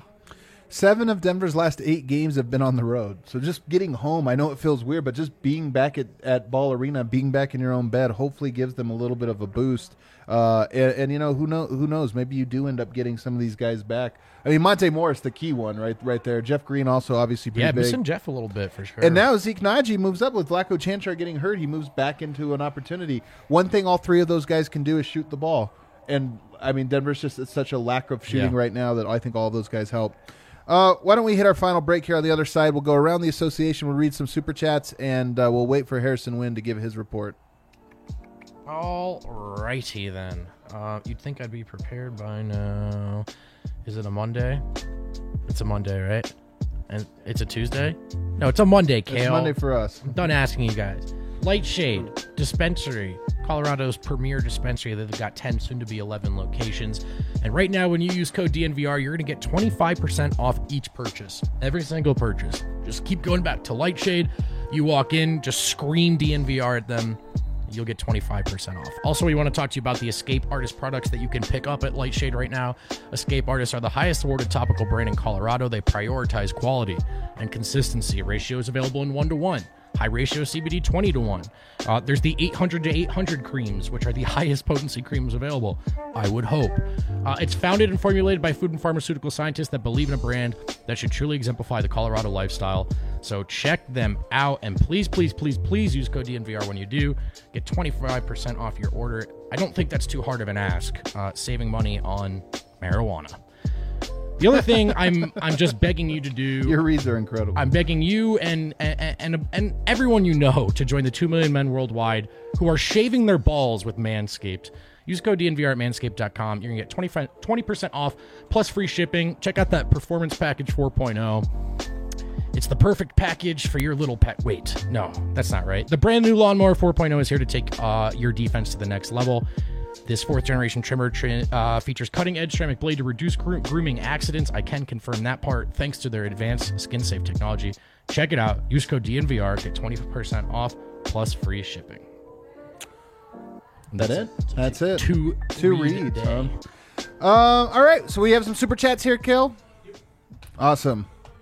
7 of Denver's last 8 games have been on the road. So just getting home, I know it feels weird, but just being back at Ball Arena, being back in your own bed, hopefully gives them a little bit of a boost. And you know, who knows? Maybe you do end up getting some of these guys back. I mean, Monte Morris, the key one right there. Jeff Green also obviously pretty big. Missing Jeff a little bit for sure. And now Zeke Naji moves up with Vlatko Čančar getting hurt. He moves back into an opportunity. One thing all 3 of those guys can do is shoot the ball. And, I mean, Denver's just at such a lack of shooting right now that I think all of those guys help. Why don't we hit our final break here on the other side? We'll go around the association. We'll read some Super Chats, and we'll wait for Harrison Wind to give his report. All righty then. You'd think I'd be prepared by now. Is it a Monday? It's a Monday, right? And it's a Tuesday? No, it's a Monday, Kale. It's Monday for us. I'm done asking you guys. Lightshade Dispensary, Colorado's premier dispensary. They've got 10, soon to be 11 locations. And right now, when you use code DNVR, you're going to get 25% off each purchase. Every single purchase. Just keep going back to Lightshade. You walk in, just scream DNVR at them. You'll get 25% off. Also, we want to talk to you about the Escape Artist products that you can pick up at Lightshade right now. Escape Artists are the highest awarded topical brand in Colorado. They prioritize quality and consistency. Ratio is available in 1-to-1. High ratio CBD 20 to 1. There's the 800 to 800 creams, which are the highest potency creams available, I would hope. It's founded and formulated by food and pharmaceutical scientists that believe in a brand that should truly exemplify the Colorado lifestyle. So check them out, and please, please, please, please use code DNVR when you do. Get 25% off your order. I don't think that's too hard of an ask, saving money on marijuana. The other thing I'm just begging you to do. Your reads are incredible. I'm begging you and everyone you know to join the 2 million men worldwide who are shaving their balls with Manscaped. Use code DNVR at manscaped.com. You're going to get 20% off plus free shipping. Check out that Performance Package 4.0. It's the perfect package for your little pet. Wait, no, that's not right. The brand new Lawnmower 4.0 is here to take your defense to the next level. This 4th generation trimmer features cutting-edge ceramic blade to reduce grooming accidents. I can confirm that part thanks to their advanced skin-safe technology. Check it out. Use code DNVR. Get 20% off plus free shipping. That it? That's it. Two reads. All right, so we have some super chats here, Kill. Awesome.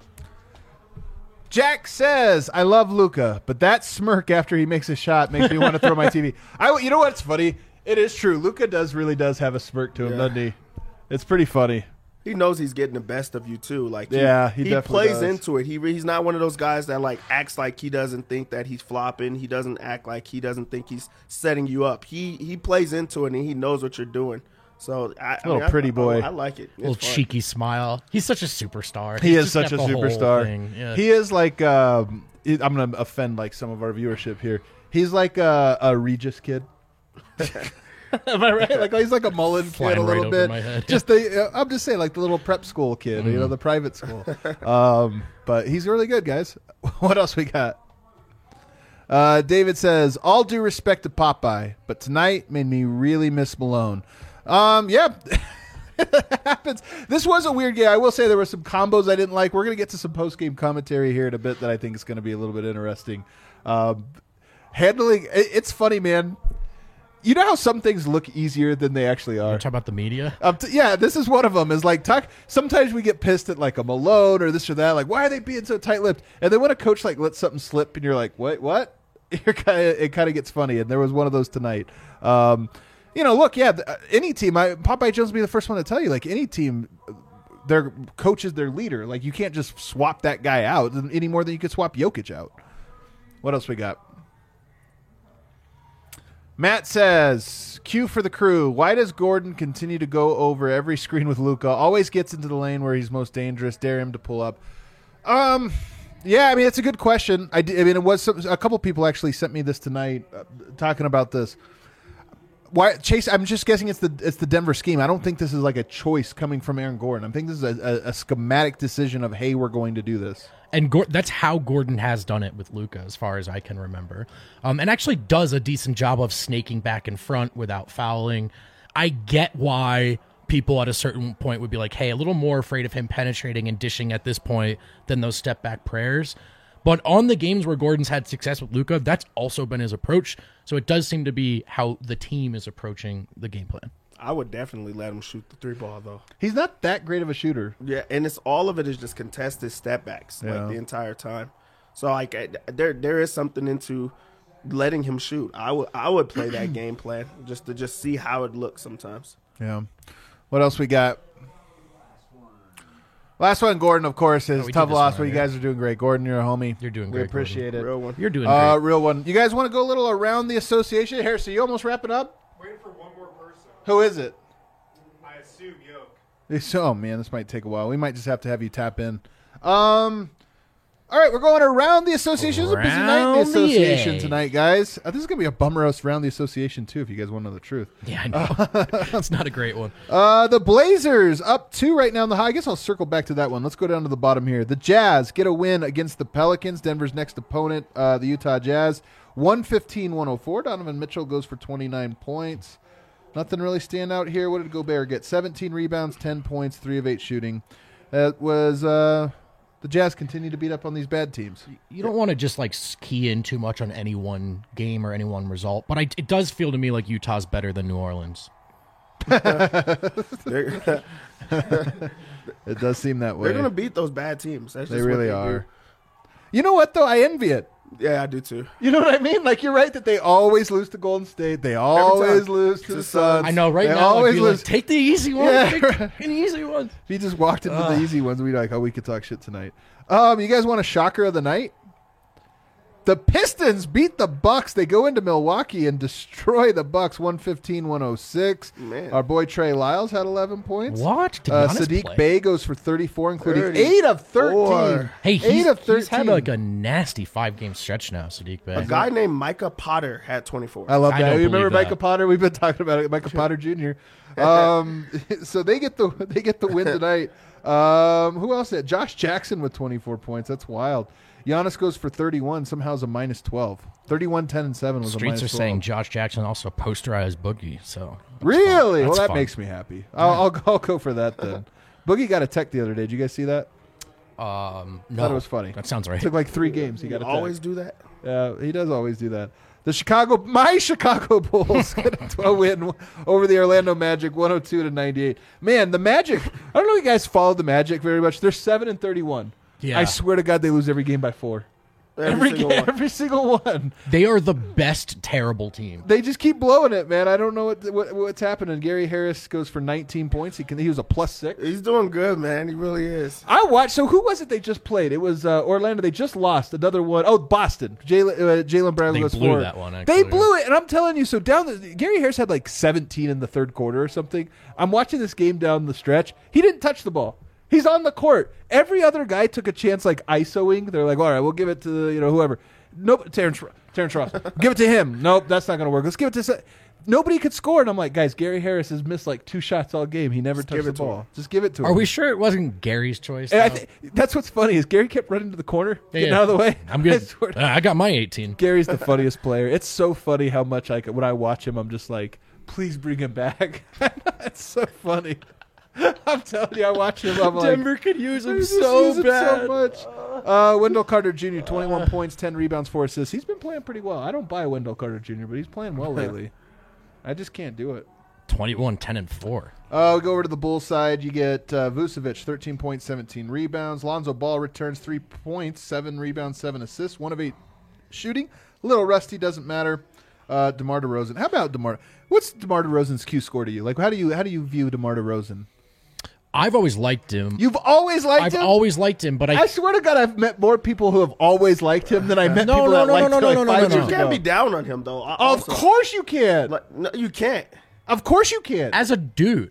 Jack says, I love Luka, but that smirk after he makes a shot makes me want to throw my TV. You know what's funny? It is true. Luka really does have a smirk to him, doesn't he? It's pretty funny. He knows he's getting the best of you too. Like he definitely plays does. into it. He's not one of those guys that like acts like he doesn't think that he's flopping. He doesn't act like he doesn't think he's setting you up. He plays into it and he knows what you're doing. So pretty boy. I like it. It's little fun. cheeky smile. He's such a superstar. He is such a superstar. Yeah. He is like I'm going to offend like some of our viewership here. He's like a Regis kid. Am I right? Like he's like a Mullen kid a little bit. Just I'm just saying like the little prep school kid, you know, the private school. But he's really good, guys. What else we got? David says, all due respect to Popeye, but tonight made me really miss Malone. Yeah. It happens. This was a weird game. I will say there were some combos I didn't like. We're going to get to some post-game commentary here in a bit that I think is going to be a little bit interesting. Handling, it's funny, man. You know how some things look easier than they actually are? You're talking about the media? Yeah, this is one of them. Is like sometimes we get pissed at like a Malone or this or that. Like, why are they being so tight-lipped? And then when a coach like lets something slip, and you're like, what? It kind of gets funny. And there was one of those tonight. Look, any team. Popeye Jones will be the first one to tell you. Like any team, their coach is their leader. Like you can't just swap that guy out any more than you could swap Jokic out. What else we got? Matt says, Q for the crew. Why does Gordon continue to go over every screen with Luka? Always gets into the lane where he's most dangerous. Dare him to pull up. Yeah, I mean, it's a good question. It was a couple people actually sent me this tonight talking about this. Why, Chase? I'm just guessing it's the Denver scheme. I don't think this is like a choice coming from Aaron Gordon. I think this is a schematic decision of, hey, we're going to do this. And that's how Gordon has done it with Luka, as far as I can remember. And actually does a decent job of snaking back in front without fouling. I get why people at a certain point would be like, hey, a little more afraid of him penetrating and dishing at this point than those step-back prayers. But on the games where Gordon's had success with Luka, that's also been his approach. So it does seem to be how the team is approaching the game plan. I would definitely let him shoot the 3-ball, though. He's not that great of a shooter. Yeah, and all of it is just contested step backs like the entire time. So like there is something into letting him shoot. I would play that game plan just to see how it looks sometimes. Yeah. What else we got? Last one, Gordon, of course, is tough loss, but you guys are doing great. Gordon, you're a homie. You're doing great. We appreciate Gordon. it. Real one. You're doing great. Real one. You guys want to go a little around the association? Harrison, you almost wrapping up? Waiting for one more person. Who is it? I assume Yoke. Oh, man, this might take a while. We might just have to have you tap in. All right, we're going around the association. It's a busy night in the association tonight, guys. This is going to be a bum roast around the association, too, if you guys want to know the truth. Yeah, I know. It's not a great one. The Blazers up 2 right now in the high. I guess I'll circle back to that one. Let's go down to the bottom here. The Jazz get a win against the Pelicans, Denver's next opponent, the Utah Jazz. 115-104. Donovan Mitchell goes for 29 points. Nothing really stand out here. What did Gobert get? 17 rebounds, 10 points, 3 of 8 shooting. That was the Jazz continue to beat up on these bad teams. You don't want to just like key in too much on any one game or any one result, but it does feel to me like Utah's better than New Orleans. It does seem that way. They're going to beat those bad teams. That's they just really what are. You know what, though? I envy it. Yeah, I do too. You know what I mean? Like, you're right that they always lose to Golden State. They always lose to the Suns. I know. Right They now, always I'd be lose. like, take the easy one. Yeah, Take right. an easy one. If he just walked into the easy ones, we'd be like, oh, we could talk shit tonight. You guys want a shocker of the night? The Pistons beat the Bucks. They go into Milwaukee and destroy the Bucks 115-106. Man. Our boy Trey Lyles had 11 points. What? Did Giannis Sadiq play? Bey goes for 34, including 34. 8 of 13. Hey, 8 of 13. he's had like a nasty 5-game stretch now, Sadiq Bey. A guy named Micah Potter had 24. I love I that. don't You remember believe that. Micah Potter? We've been talking about it. Micah Potter Jr. So they get the win tonight. Who else? Josh Jackson with 24 points. That's wild. Giannis goes for 31. Somehow is a minus 12. 31, 10, and 7 was a Streets minus are 12. saying Josh Jackson also posterized Boogie. So Really? That's Well, that fun. makes me happy. I'll go for that then. Boogie got a tech the other day. Did you guys see that? no, Thought it was funny. That sounds right. Took like 3 games. He got a tech. Always do that. Yeah, he does always do that. My Chicago Bulls get a win over the Orlando Magic, 102-98. Man, the Magic. I don't know if you guys follow the Magic very much. They're 7-31. Yeah. I swear to God, they lose every game by 4. Every single one. They are the best terrible team. They just keep blowing it, man. I don't know what's happening. Gary Harris goes for 19 points. He was a +6. He's doing good, man. He really is. I watched. So who was it they just played? It was Orlando. They just lost another one. Oh, Boston. Jalen Brown They goes blew for that one, They actually. blew it, and I'm telling you. So Gary Harris had like 17 in the third quarter or something. I'm watching this game down the stretch. He didn't touch the ball. He's on the court. Every other guy took a chance, like ISOing. They're like, all right, we'll give it to whoever. Nope, Terrence Ross. Give it to him. Nope, that's not going to work. Let's give it to. Nobody could score, and I'm like, guys, Gary Harris has missed like 2 shots all game. He never touched the ball. Just give it to him. Are we sure it wasn't Gary's choice? And though? that's what's funny is Gary kept running to the corner, getting Yeah. out of the way. I'm good. I swear to- I got my 18. Gary's the funniest player. It's so funny how much when I watch him, I'm just like, please bring him back. It's so funny. I'm telling you, I watch him. I'm like, could use him "I just use him so much. Wendell Carter Jr., 21 points, 10 rebounds, 4 assists. He's been playing pretty well. I don't buy Wendell Carter Jr., but he's playing well lately. I just can't do it. 21, 10, and 4. We go over to the Bulls side. You get Vucevic, 13 points, 17 rebounds. Lonzo Ball returns 3 points, 7 rebounds, 7 assists, 1 of 8 shooting. A little rusty, doesn't matter. DeMar DeRozan. How about DeMar? What's DeMar DeRozan's Q score to you? Like, how do you view DeMar DeRozan? I've always liked him. You've always liked him? I've always liked him, but I swear to God, I've met more people who have always liked him than I met people that liked him like 5 years You ago. can't be down on him, though. Of course you can. Like, no, you can't. Of course you can. as a dude,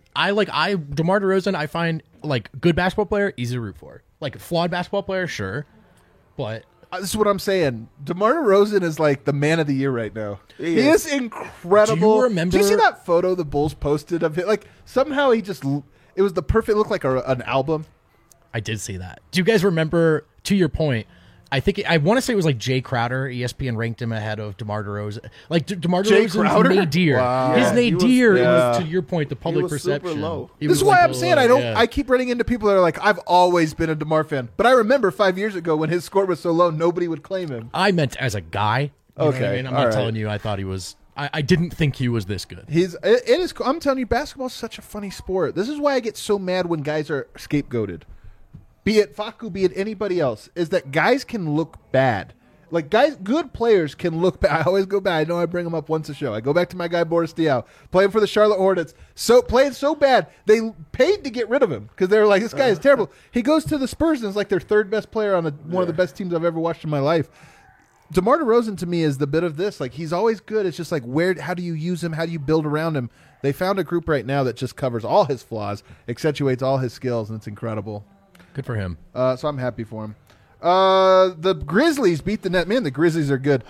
DeMar DeRozan, I find like good basketball player, easy to root for. Like flawed basketball player, sure, but This is what I'm saying. DeMar DeRozan is like the man of the year right now. He is incredible. Do you remember- Do you see that photo the Bulls posted of him? Like somehow he just. It was the perfect. Looked like an album. I did see that. Do you guys remember? To your point, I want to say it was like Jay Crowder. ESPN ranked him ahead of DeMar DeRozan. Like DeMar Jay DeRozan's Crowder? nadir. Wow. His Yeah, he nadir was- was, to your point, the public was super perception. low. He This was is why like I'm a saying low- I don't. yeah. I keep running into people that are like, I've always been a DeMar fan, but I remember 5 years ago when his score was so low, nobody would claim him. I meant as a guy. You know what I Okay, mean? I'm all not right. telling you I thought he was. I didn't think he was this good. It is. I'm telling you, basketball is such a funny sport. This is why I get so mad when guys are scapegoated. Be it Facu, be it anybody else, is that guys can look bad. Like good players can look bad. I always go back. I know I bring him up once a show. I go back to my guy Boris Diaw, playing for the Charlotte Hornets. Playing so bad, they paid to get rid of him because they were like, this guy is terrible. He goes to the Spurs and is like their 3rd best player on one of the best teams I've ever watched in my life. DeMar DeRozan to me is the bit of this. Like he's always good. It's just like how do you use him? How do you build around him? They found a group right now that just covers all his flaws, accentuates all his skills, and it's incredible. Good for him. So I'm happy for him. The Grizzlies beat the Nets. Man, the Grizzlies are good.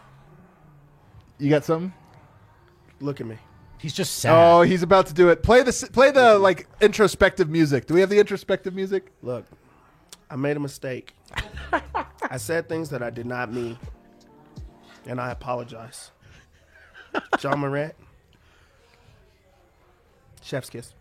You got something? Look at me. He's just sad. Oh, he's about to do it. Play the like introspective music. Do we have the introspective music? Look, I made a mistake. I said things that I did not mean, and I apologize. John Morant, chef's kiss.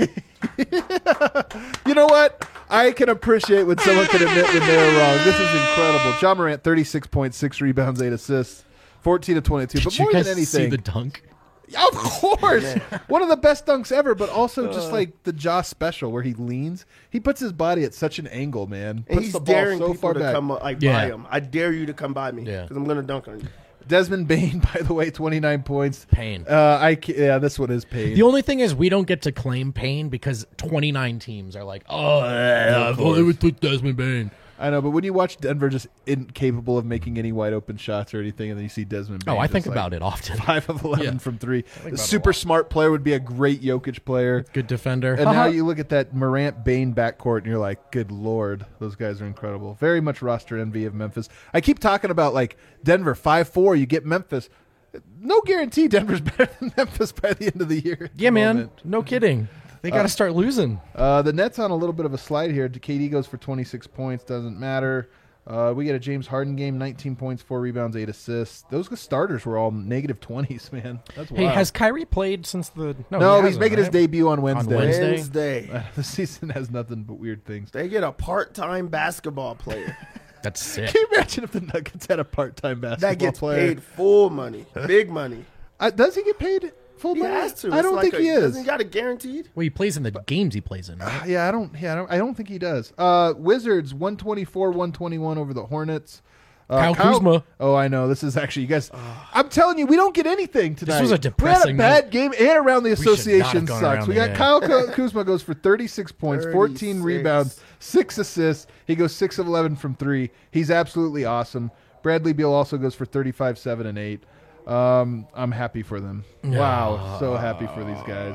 You know what? I can appreciate when someone can admit when they're wrong. This is incredible. John Morant, 36 points, 6 rebounds, 8 assists, 14 of 22. Did But you more guys than see anything, the dunk? Of course. One of the best dunks ever, but also just like the Josh special where he leans. He puts his body at such an angle, man. And Puts he's the ball daring so people far to back. come by him. I dare you to come by me because I'm going to dunk on you. Desmond Bain, by the way, 29 points. Pain. This one is pain. The only thing is we don't get to claim pain because 29 teams are like, I've only took Desmond Bain. I know, but when you watch Denver just incapable of making any wide open shots or anything, and then you see Desmond Bain. I think about it often. 5 of 11 from 3. A it super a lot. smart player would be a great Jokic player. Good defender. And now you look at that Morant-Bain backcourt, and you're like, good Lord, those guys are incredible. Very much roster envy of Memphis. I keep talking about, like, Denver, 5-4, you get Memphis. No guarantee Denver's better than Memphis by the end of the year. Yeah, man. No kidding. They got to start losing. The Nets on a little bit of a slide here. KD goes for 26 points. Doesn't matter. We get a James Harden game, 19 points, 4 rebounds, 8 assists. Those starters were all negative 20s, man. That's wild. Hey, has Kyrie played since the... No, he's making his debut on Wednesday. Wednesday. The season has nothing but weird things. They get a part-time basketball player. That's sick. Can you imagine if the Nuggets had a part-time basketball that gets player? paid full money, big money. Does he get paid full He money? has to. I don't think he is. Doesn't he got it guaranteed? Well, he plays in the games he plays in, right? I don't think he does. Wizards 124-121 over the Hornets. Kyle Kuzma. Oh, I know. This is actually, you guys. I'm telling you, we don't get anything tonight. This was a depressing We had a bad night. game, and around the association gone sucks. around We the got game. Kyle Kuzma goes for 36 points, 14 36. rebounds, 6 assists. He goes 6 of 11 from 3. He's absolutely awesome. Bradley Beal also goes for 35, 7, and 8. I'm happy for them. Wow, so happy for these guys.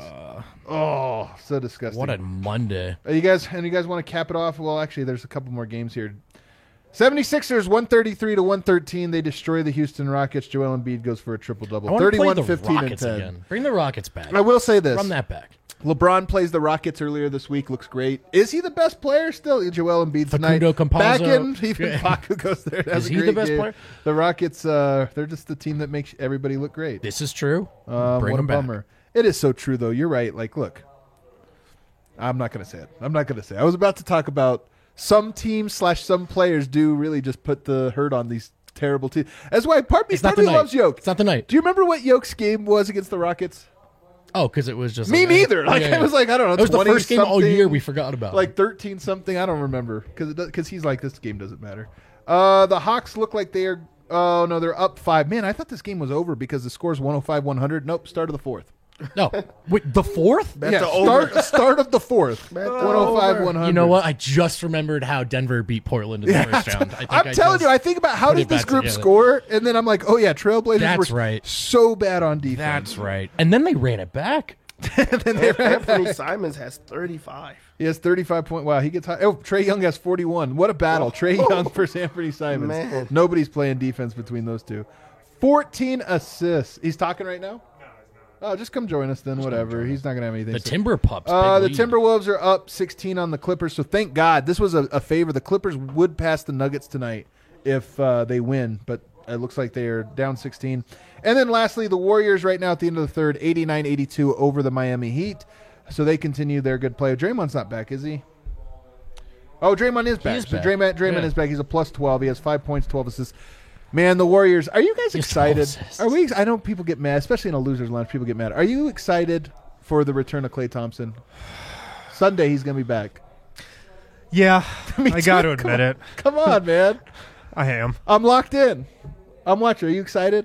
Oh, so disgusting. What a Monday. You guys want to cap it off? Well, actually, there's a couple more games here. 76ers 133-113. They destroy the Houston Rockets. Joel Embiid goes for a triple-double. I want to play 31, the 15, and Rockets 10. again. Bring the Rockets back. I will say this. Run that back. LeBron plays the Rockets earlier this week. Looks great. Is he the best player still? Joel Embiid tonight. Facundo Campazzo. Back in. Even Facu goes there. Is he the best player? The Rockets, they're just the team that makes everybody look great. This is true. Bring What a them back. bummer. It is so true, though. You're right. Like, look. I'm not going to say it. I was about to talk about some teams / some players do really just put the hurt on these terrible teams. That's why part of me loves Yoke. It's not the night. Do you remember what Yoke's game was against the Rockets? Oh, because it was just... Me neither. Like, yeah. it was like, I don't know, It was the first game all 20-something, year we forgot about. like 13-something. I don't remember because he's like, this game doesn't matter. The Hawks look like they are... Oh, no, they're up 5. Man, I thought this game was over because the score's 105-100. Nope, start of the 4th. No. Wait, the fourth? Start of the 4th. 105-100. You know what? I just remembered how Denver beat Portland in the first round. I'm telling you, I think about how put did it this back group together. score, and then I'm like, oh yeah, Trailblazers That's were right. so bad on defense. That's right. And then they ran it back. Anthony Simons has 35. He has 35 points. Wow, he gets high. Oh, Trae Young has 41. What a battle. Trae Young versus Anthony Simons. Man. Nobody's playing defense between those two. 14 assists. He's talking right now? Oh, just come join us then. Whatever. He's not going to have anything The to say. Timber Pups. The big lead. Timberwolves are up 16 on the Clippers, so thank God. This was a favor. The Clippers would pass the Nuggets tonight if they win, but it looks like they are down 16. And then lastly, the Warriors right now at the end of the third, 89-82 over the Miami Heat. So they continue their good play. Draymond's not back, is he? Oh, Draymond is back. is So back. Draymond Yeah. is back. He's a plus 12. He has 5 points, 12 assists. Man, the Warriors. Are you guys He has 12 excited? assists. Are we? I know people get mad, especially in a loser's lounge. People get mad. Are you excited for the return of Klay Thompson? Sunday, he's going to be back. Yeah, Me I too. got to admit it. Come on, man. I am. I'm locked in. I'm watching. Are you excited?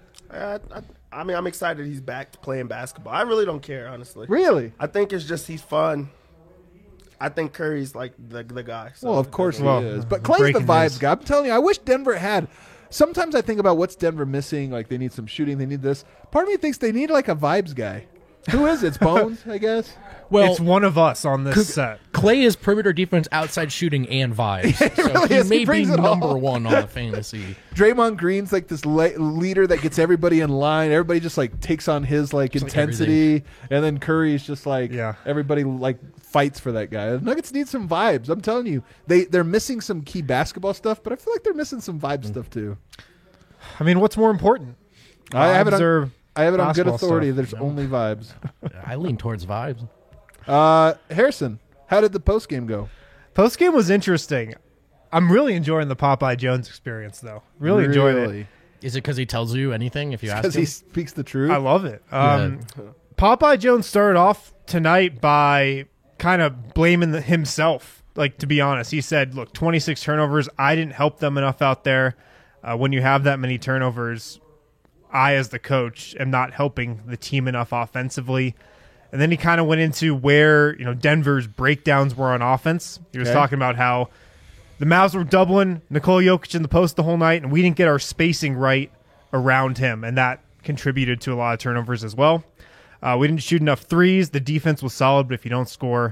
I mean, I'm excited he's back playing basketball. I really don't care, honestly. Really? I think it's just he's fun. I think Curry's like the guy. So Well, of course he Well, is. But Clay's the breaking vibes news. guy. I'm telling you, I wish Denver had. Sometimes I think about what's Denver missing. Like, they need some shooting. They need this. Part of me thinks they need, like, a vibes guy. Who is it? It's Bones, I guess. Well, It's one of us on this set. Clay is perimeter defense, outside shooting, and vibes. So really he is. He may be brings it all. number one on the fantasy. Draymond Green's like this leader that gets everybody in line. Everybody just like takes on his like like intensity, and then Curry's just like Yeah. everybody like fights for that guy. The Nuggets need some vibes. I'm telling you, they're missing some key basketball stuff, but I feel like they're missing some vibe stuff too. I mean, what's more important? I have it on good basketball authority. stuff. There's only vibes. I lean towards vibes. Harrison, how did the post game go? Post game was interesting. I'm really enjoying the Popeye Jones experience, though. Really enjoyed it. Is it because he tells you anything if you ask Because him? he speaks the truth. I love it. Popeye Jones started off tonight by kind of blaming himself. Like, to be honest, he said, look, 26 turnovers. I didn't help them enough out there. When you have that many turnovers, I, as the coach, am not helping the team enough offensively. And then he kind of went into where, Denver's breakdowns were on offense. He was talking about how the Mavs were doubling Nikola Jokic in the post the whole night, and we didn't get our spacing right around him, and that contributed to a lot of turnovers as well. We didn't shoot enough threes. The defense was solid, but if you don't score,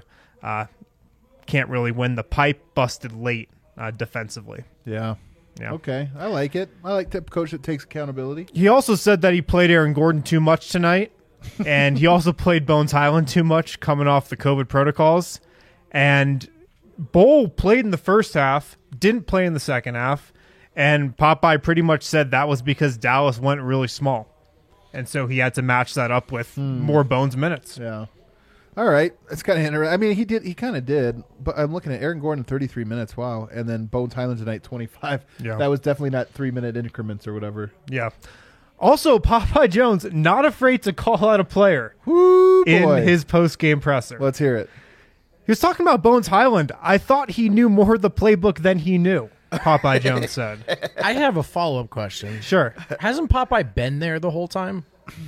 can't really win. The pipe busted late defensively. Yeah. Yeah. Okay. I like it. I like the coach that takes accountability. He also said that he played Aaron Gordon too much tonight, and he also played Bones Highland too much coming off the COVID protocols. And Bol played in the first half, didn't play in the second half, and Popeye pretty much said that was because Dallas went really small. And so he had to match that up with more Bones minutes. Yeah. All right. It's kind of interesting. I mean, he kind of did, but I'm looking at Aaron Gordon, 33 minutes. Wow. And then Bones Highland tonight, 25. Yeah. That was definitely not 3-minute increments or whatever. Yeah. Also, Popeye Jones, not afraid to call out a player Woo, boy. in his post-game presser. Let's hear it. He was talking about Bones Highland. I thought he knew more of the playbook than he knew, Popeye Jones said. I have a follow-up question. Sure. Hasn't Popeye been there the whole time?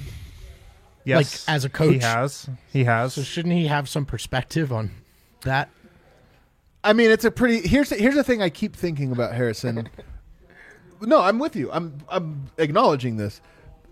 Yes. Like, as a coach? He has. So shouldn't he have some perspective on that? I mean, it's a pretty. Here's the thing I keep thinking about Harrison. No, I'm with you. I'm acknowledging this.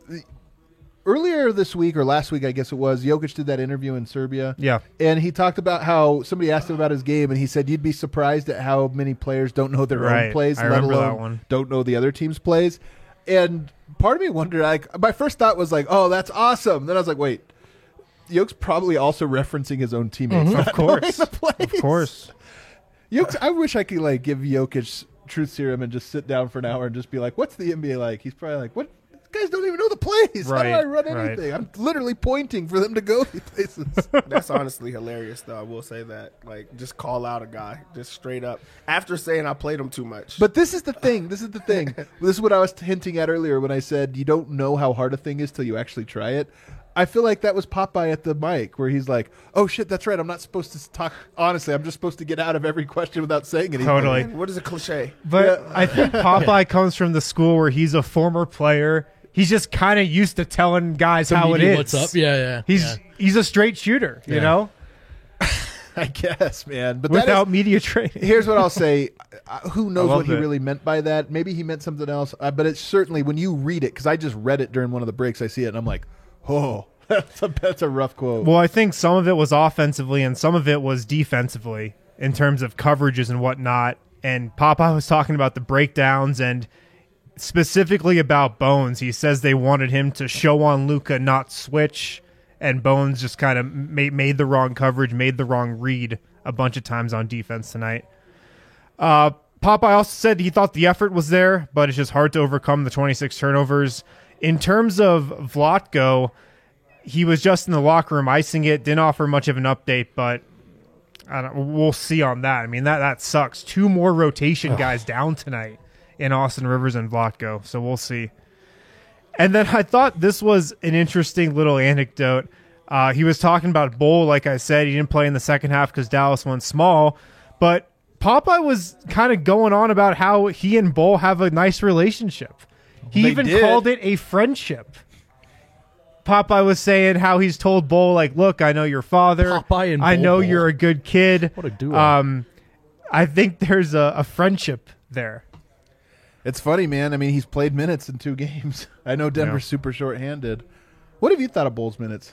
Earlier this week or last week, I guess it was, Jokic did that interview in Serbia. Yeah. And he talked about how somebody asked him about his game, and he said you'd be surprised at how many players don't know their own plays, I let remember alone that one. don't know the other team's plays. And part of me wondered, like, my first thought was like, oh, that's awesome. Then I was like, wait, Jokic's probably also referencing his own teammates. Of course. The plays. Of course. Jokic, I wish I could like give Jokic truth serum and just sit down for an hour and just be like, what's the NBA like? He's probably like, what? These guys don't even know the plays. How do I run anything? I'm literally pointing for them to go these places. That's honestly hilarious, though. I will say that. Like, just call out a guy, just straight up, after saying I played him too much. But this is the thing. This is what I was hinting at earlier when I said you don't know how hard a thing is till you actually try it. I feel like that was Popeye at the mic where he's like, oh, shit, that's right. I'm not supposed to talk honestly. I'm just supposed to get out of every question without saying anything. Totally. What is a cliche? But I think Popeye comes from the school where he's a former player. He's just kind of used to telling guys how it is. What's up? Yeah. He's a straight shooter, you know? I guess, man. But without media training. Here's what I'll say. Who knows what he it. really meant by that? Maybe he meant something else. But it's certainly, when you read it, because I just read it during one of the breaks, I see it, and I'm like, oh, that's a rough quote. Well, I think some of it was offensively and some of it was defensively in terms of coverages and whatnot. And Popeye was talking about the breakdowns and specifically about Bones. He says they wanted him to show on Luka, not switch. And Bones just kind of made the wrong coverage, made the wrong read a bunch of times on defense tonight. Popeye also said he thought the effort was there, but it's just hard to overcome the 26 turnovers. In terms of Vlatko, he was just in the locker room icing it, didn't offer much of an update, but we'll see on that. I mean, that sucks. 2 more rotation guys down tonight in Austin Rivers and Vlatko, so we'll see. And then I thought this was an interesting little anecdote. He was talking about Bol, like I said. He didn't play in the second half because Dallas went small, but Popeye was kind of going on about how he and Bol have a nice relationship. He even called it a friendship. Popeye was saying how he's told Bol, like, look, I know your father. Popeye and I Bol know Bol. you're a good kid. What a duo. I think there's a friendship there. It's funny, man. I mean, he's played minutes in 2 games. I know Denver's super short-handed. What have you thought of Bol's minutes?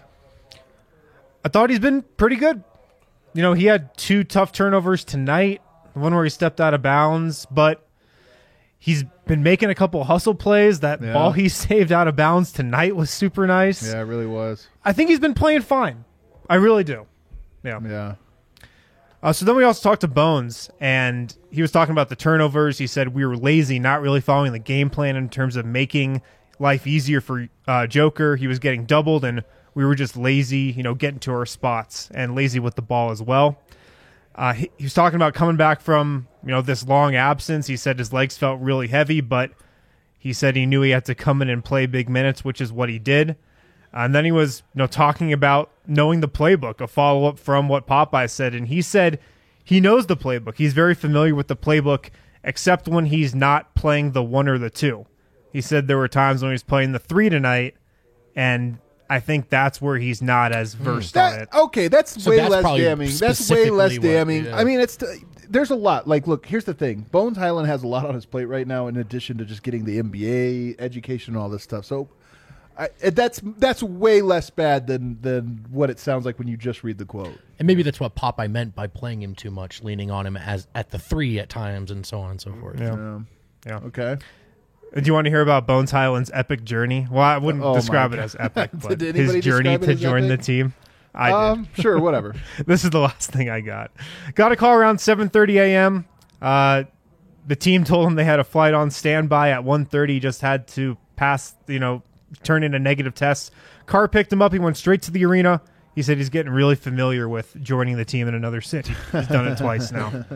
I thought he's been pretty good. You know, he had 2 tough turnovers tonight, the one where he stepped out of bounds, but he's been making a couple hustle plays. That ball he saved out of bounds tonight was super nice. Yeah, it really was. I think he's been playing fine. I really do. Yeah. So then we also talked to Bones, and he was talking about the turnovers. He said we were lazy, not really following the game plan in terms of making life easier for Joker. He was getting doubled, and we were just lazy, getting to our spots and lazy with the ball as well. He was talking about coming back from this long absence. He said his legs felt really heavy, but He said he knew he had to come in and play big minutes, which is what he did. And then he was talking about knowing the playbook, a follow-up from what Popeye said. And he said he knows the playbook. He's very familiar with the playbook, except when he's not playing the 1 or the 2. He said there were times when he was playing the 3 tonight, and I think that's where he's not as versed on it. Okay, that's way less damning. That's way less specifically damning. yeah. I mean, there's a lot. Like, look, here's the thing. Bones Highland has a lot on his plate right now, in addition to just getting the MBA education and all this stuff. So that's way less bad than what it sounds like when you just read the quote. And maybe that's what Popeye meant by playing him too much, leaning on him as at the 3 at times, and so on and so forth. Yeah. Okay. Do you want to hear about Bones Highland's epic journey? Well, I wouldn't describe it as epic, but his journey to join the team. I did. Sure, whatever. This is the last thing I got. Got a call around 7:30 a.m. The team told him they had a flight on standby at 1:30. Just had to pass, turn in a negative test. Car picked him up. He went straight to the arena. He said he's getting really familiar with joining the team in another city. He's done it twice now.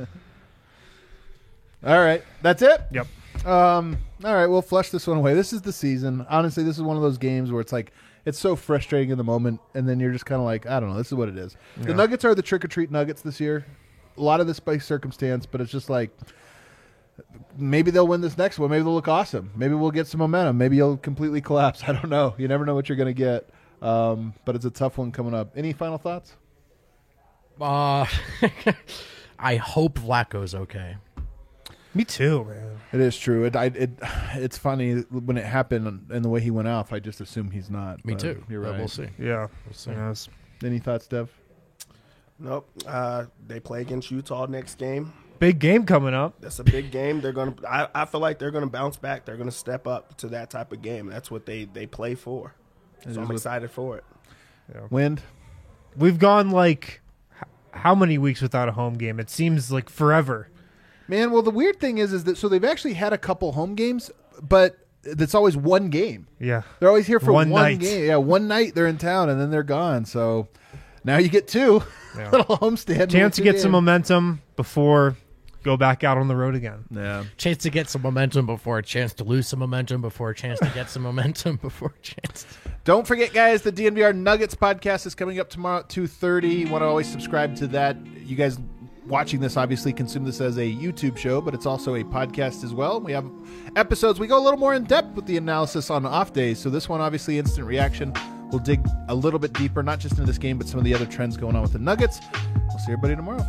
All right. That's it? Yep. All right, we'll flush this one away. This is the season. Honestly, this is one of those games where it's like it's so frustrating in the moment, and then you're just kind of like, I don't know, this is what it is. Yeah. The Nuggets are the trick-or-treat Nuggets this year. A lot of this by circumstance, but it's just like maybe they'll win this next one. Maybe they'll look awesome. Maybe we'll get some momentum. Maybe you'll completely collapse. I don't know. You never know what you're going to get, but it's a tough one coming up. Any final thoughts? I hope Vlatko's okay. Me too, man. It is true. It's funny when it happened and the way he went off. I just assume he's not. Me too. You're right. We'll see. Yeah. We'll see. Yes. Any thoughts, Dev? Nope. They play against Utah next game. Big game coming up. That's a big game. They're gonna. I feel like they're gonna bounce back. They're gonna step up to that type of game. That's what they play for. So I'm excited for it. Yeah. Wind. We've gone like how many weeks without a home game? It seems like forever. Man, well, the weird thing is that so they've actually had a couple home games, but it's always one game. Yeah. They're always here for one night. game. Yeah, one night they're in town, and then they're gone. So now you get 2. Yeah. Little homestand. Chance to get some momentum before go back out on the road again. Yeah. Chance to get some momentum before a chance to lose some momentum, before a chance to get some momentum, before a chance. Don't forget, guys, the DNVR Nuggets podcast is coming up tomorrow at 2:30. You want to always subscribe to that. You guys watching this obviously consume this as a YouTube show, but it's also a podcast as well. We have episodes. We go a little more in depth with the analysis on off days. So this one, obviously, instant reaction. We'll dig a little bit deeper, not just into this game, but some of the other trends going on with the Nuggets. We'll see everybody tomorrow.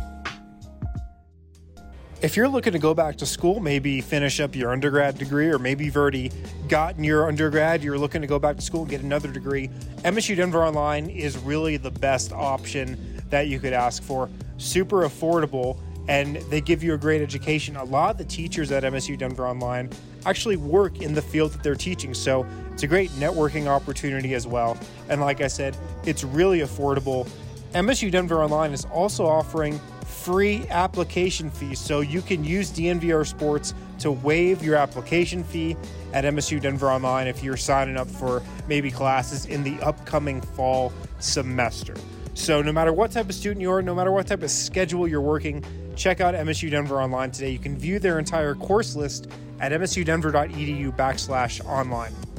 If you're looking to go back to school, maybe finish up your undergrad degree, or maybe you've already gotten your undergrad, you're looking to go back to school and get another degree, MSU Denver Online is really the best option that you could ask for. Super affordable, and they give you a great education. A lot of the teachers at MSU Denver Online actually work in the field that they're teaching, so it's a great networking opportunity as well. And like I said, it's really affordable. MSU Denver Online is also offering free application fees, so you can use DNVR Sports to waive your application fee at MSU Denver Online if you're signing up for maybe classes in the upcoming fall semester. So no matter what type of student you are, no matter what type of schedule you're working, check out MSU Denver Online today. You can view their entire course list at msudenver.edu/online.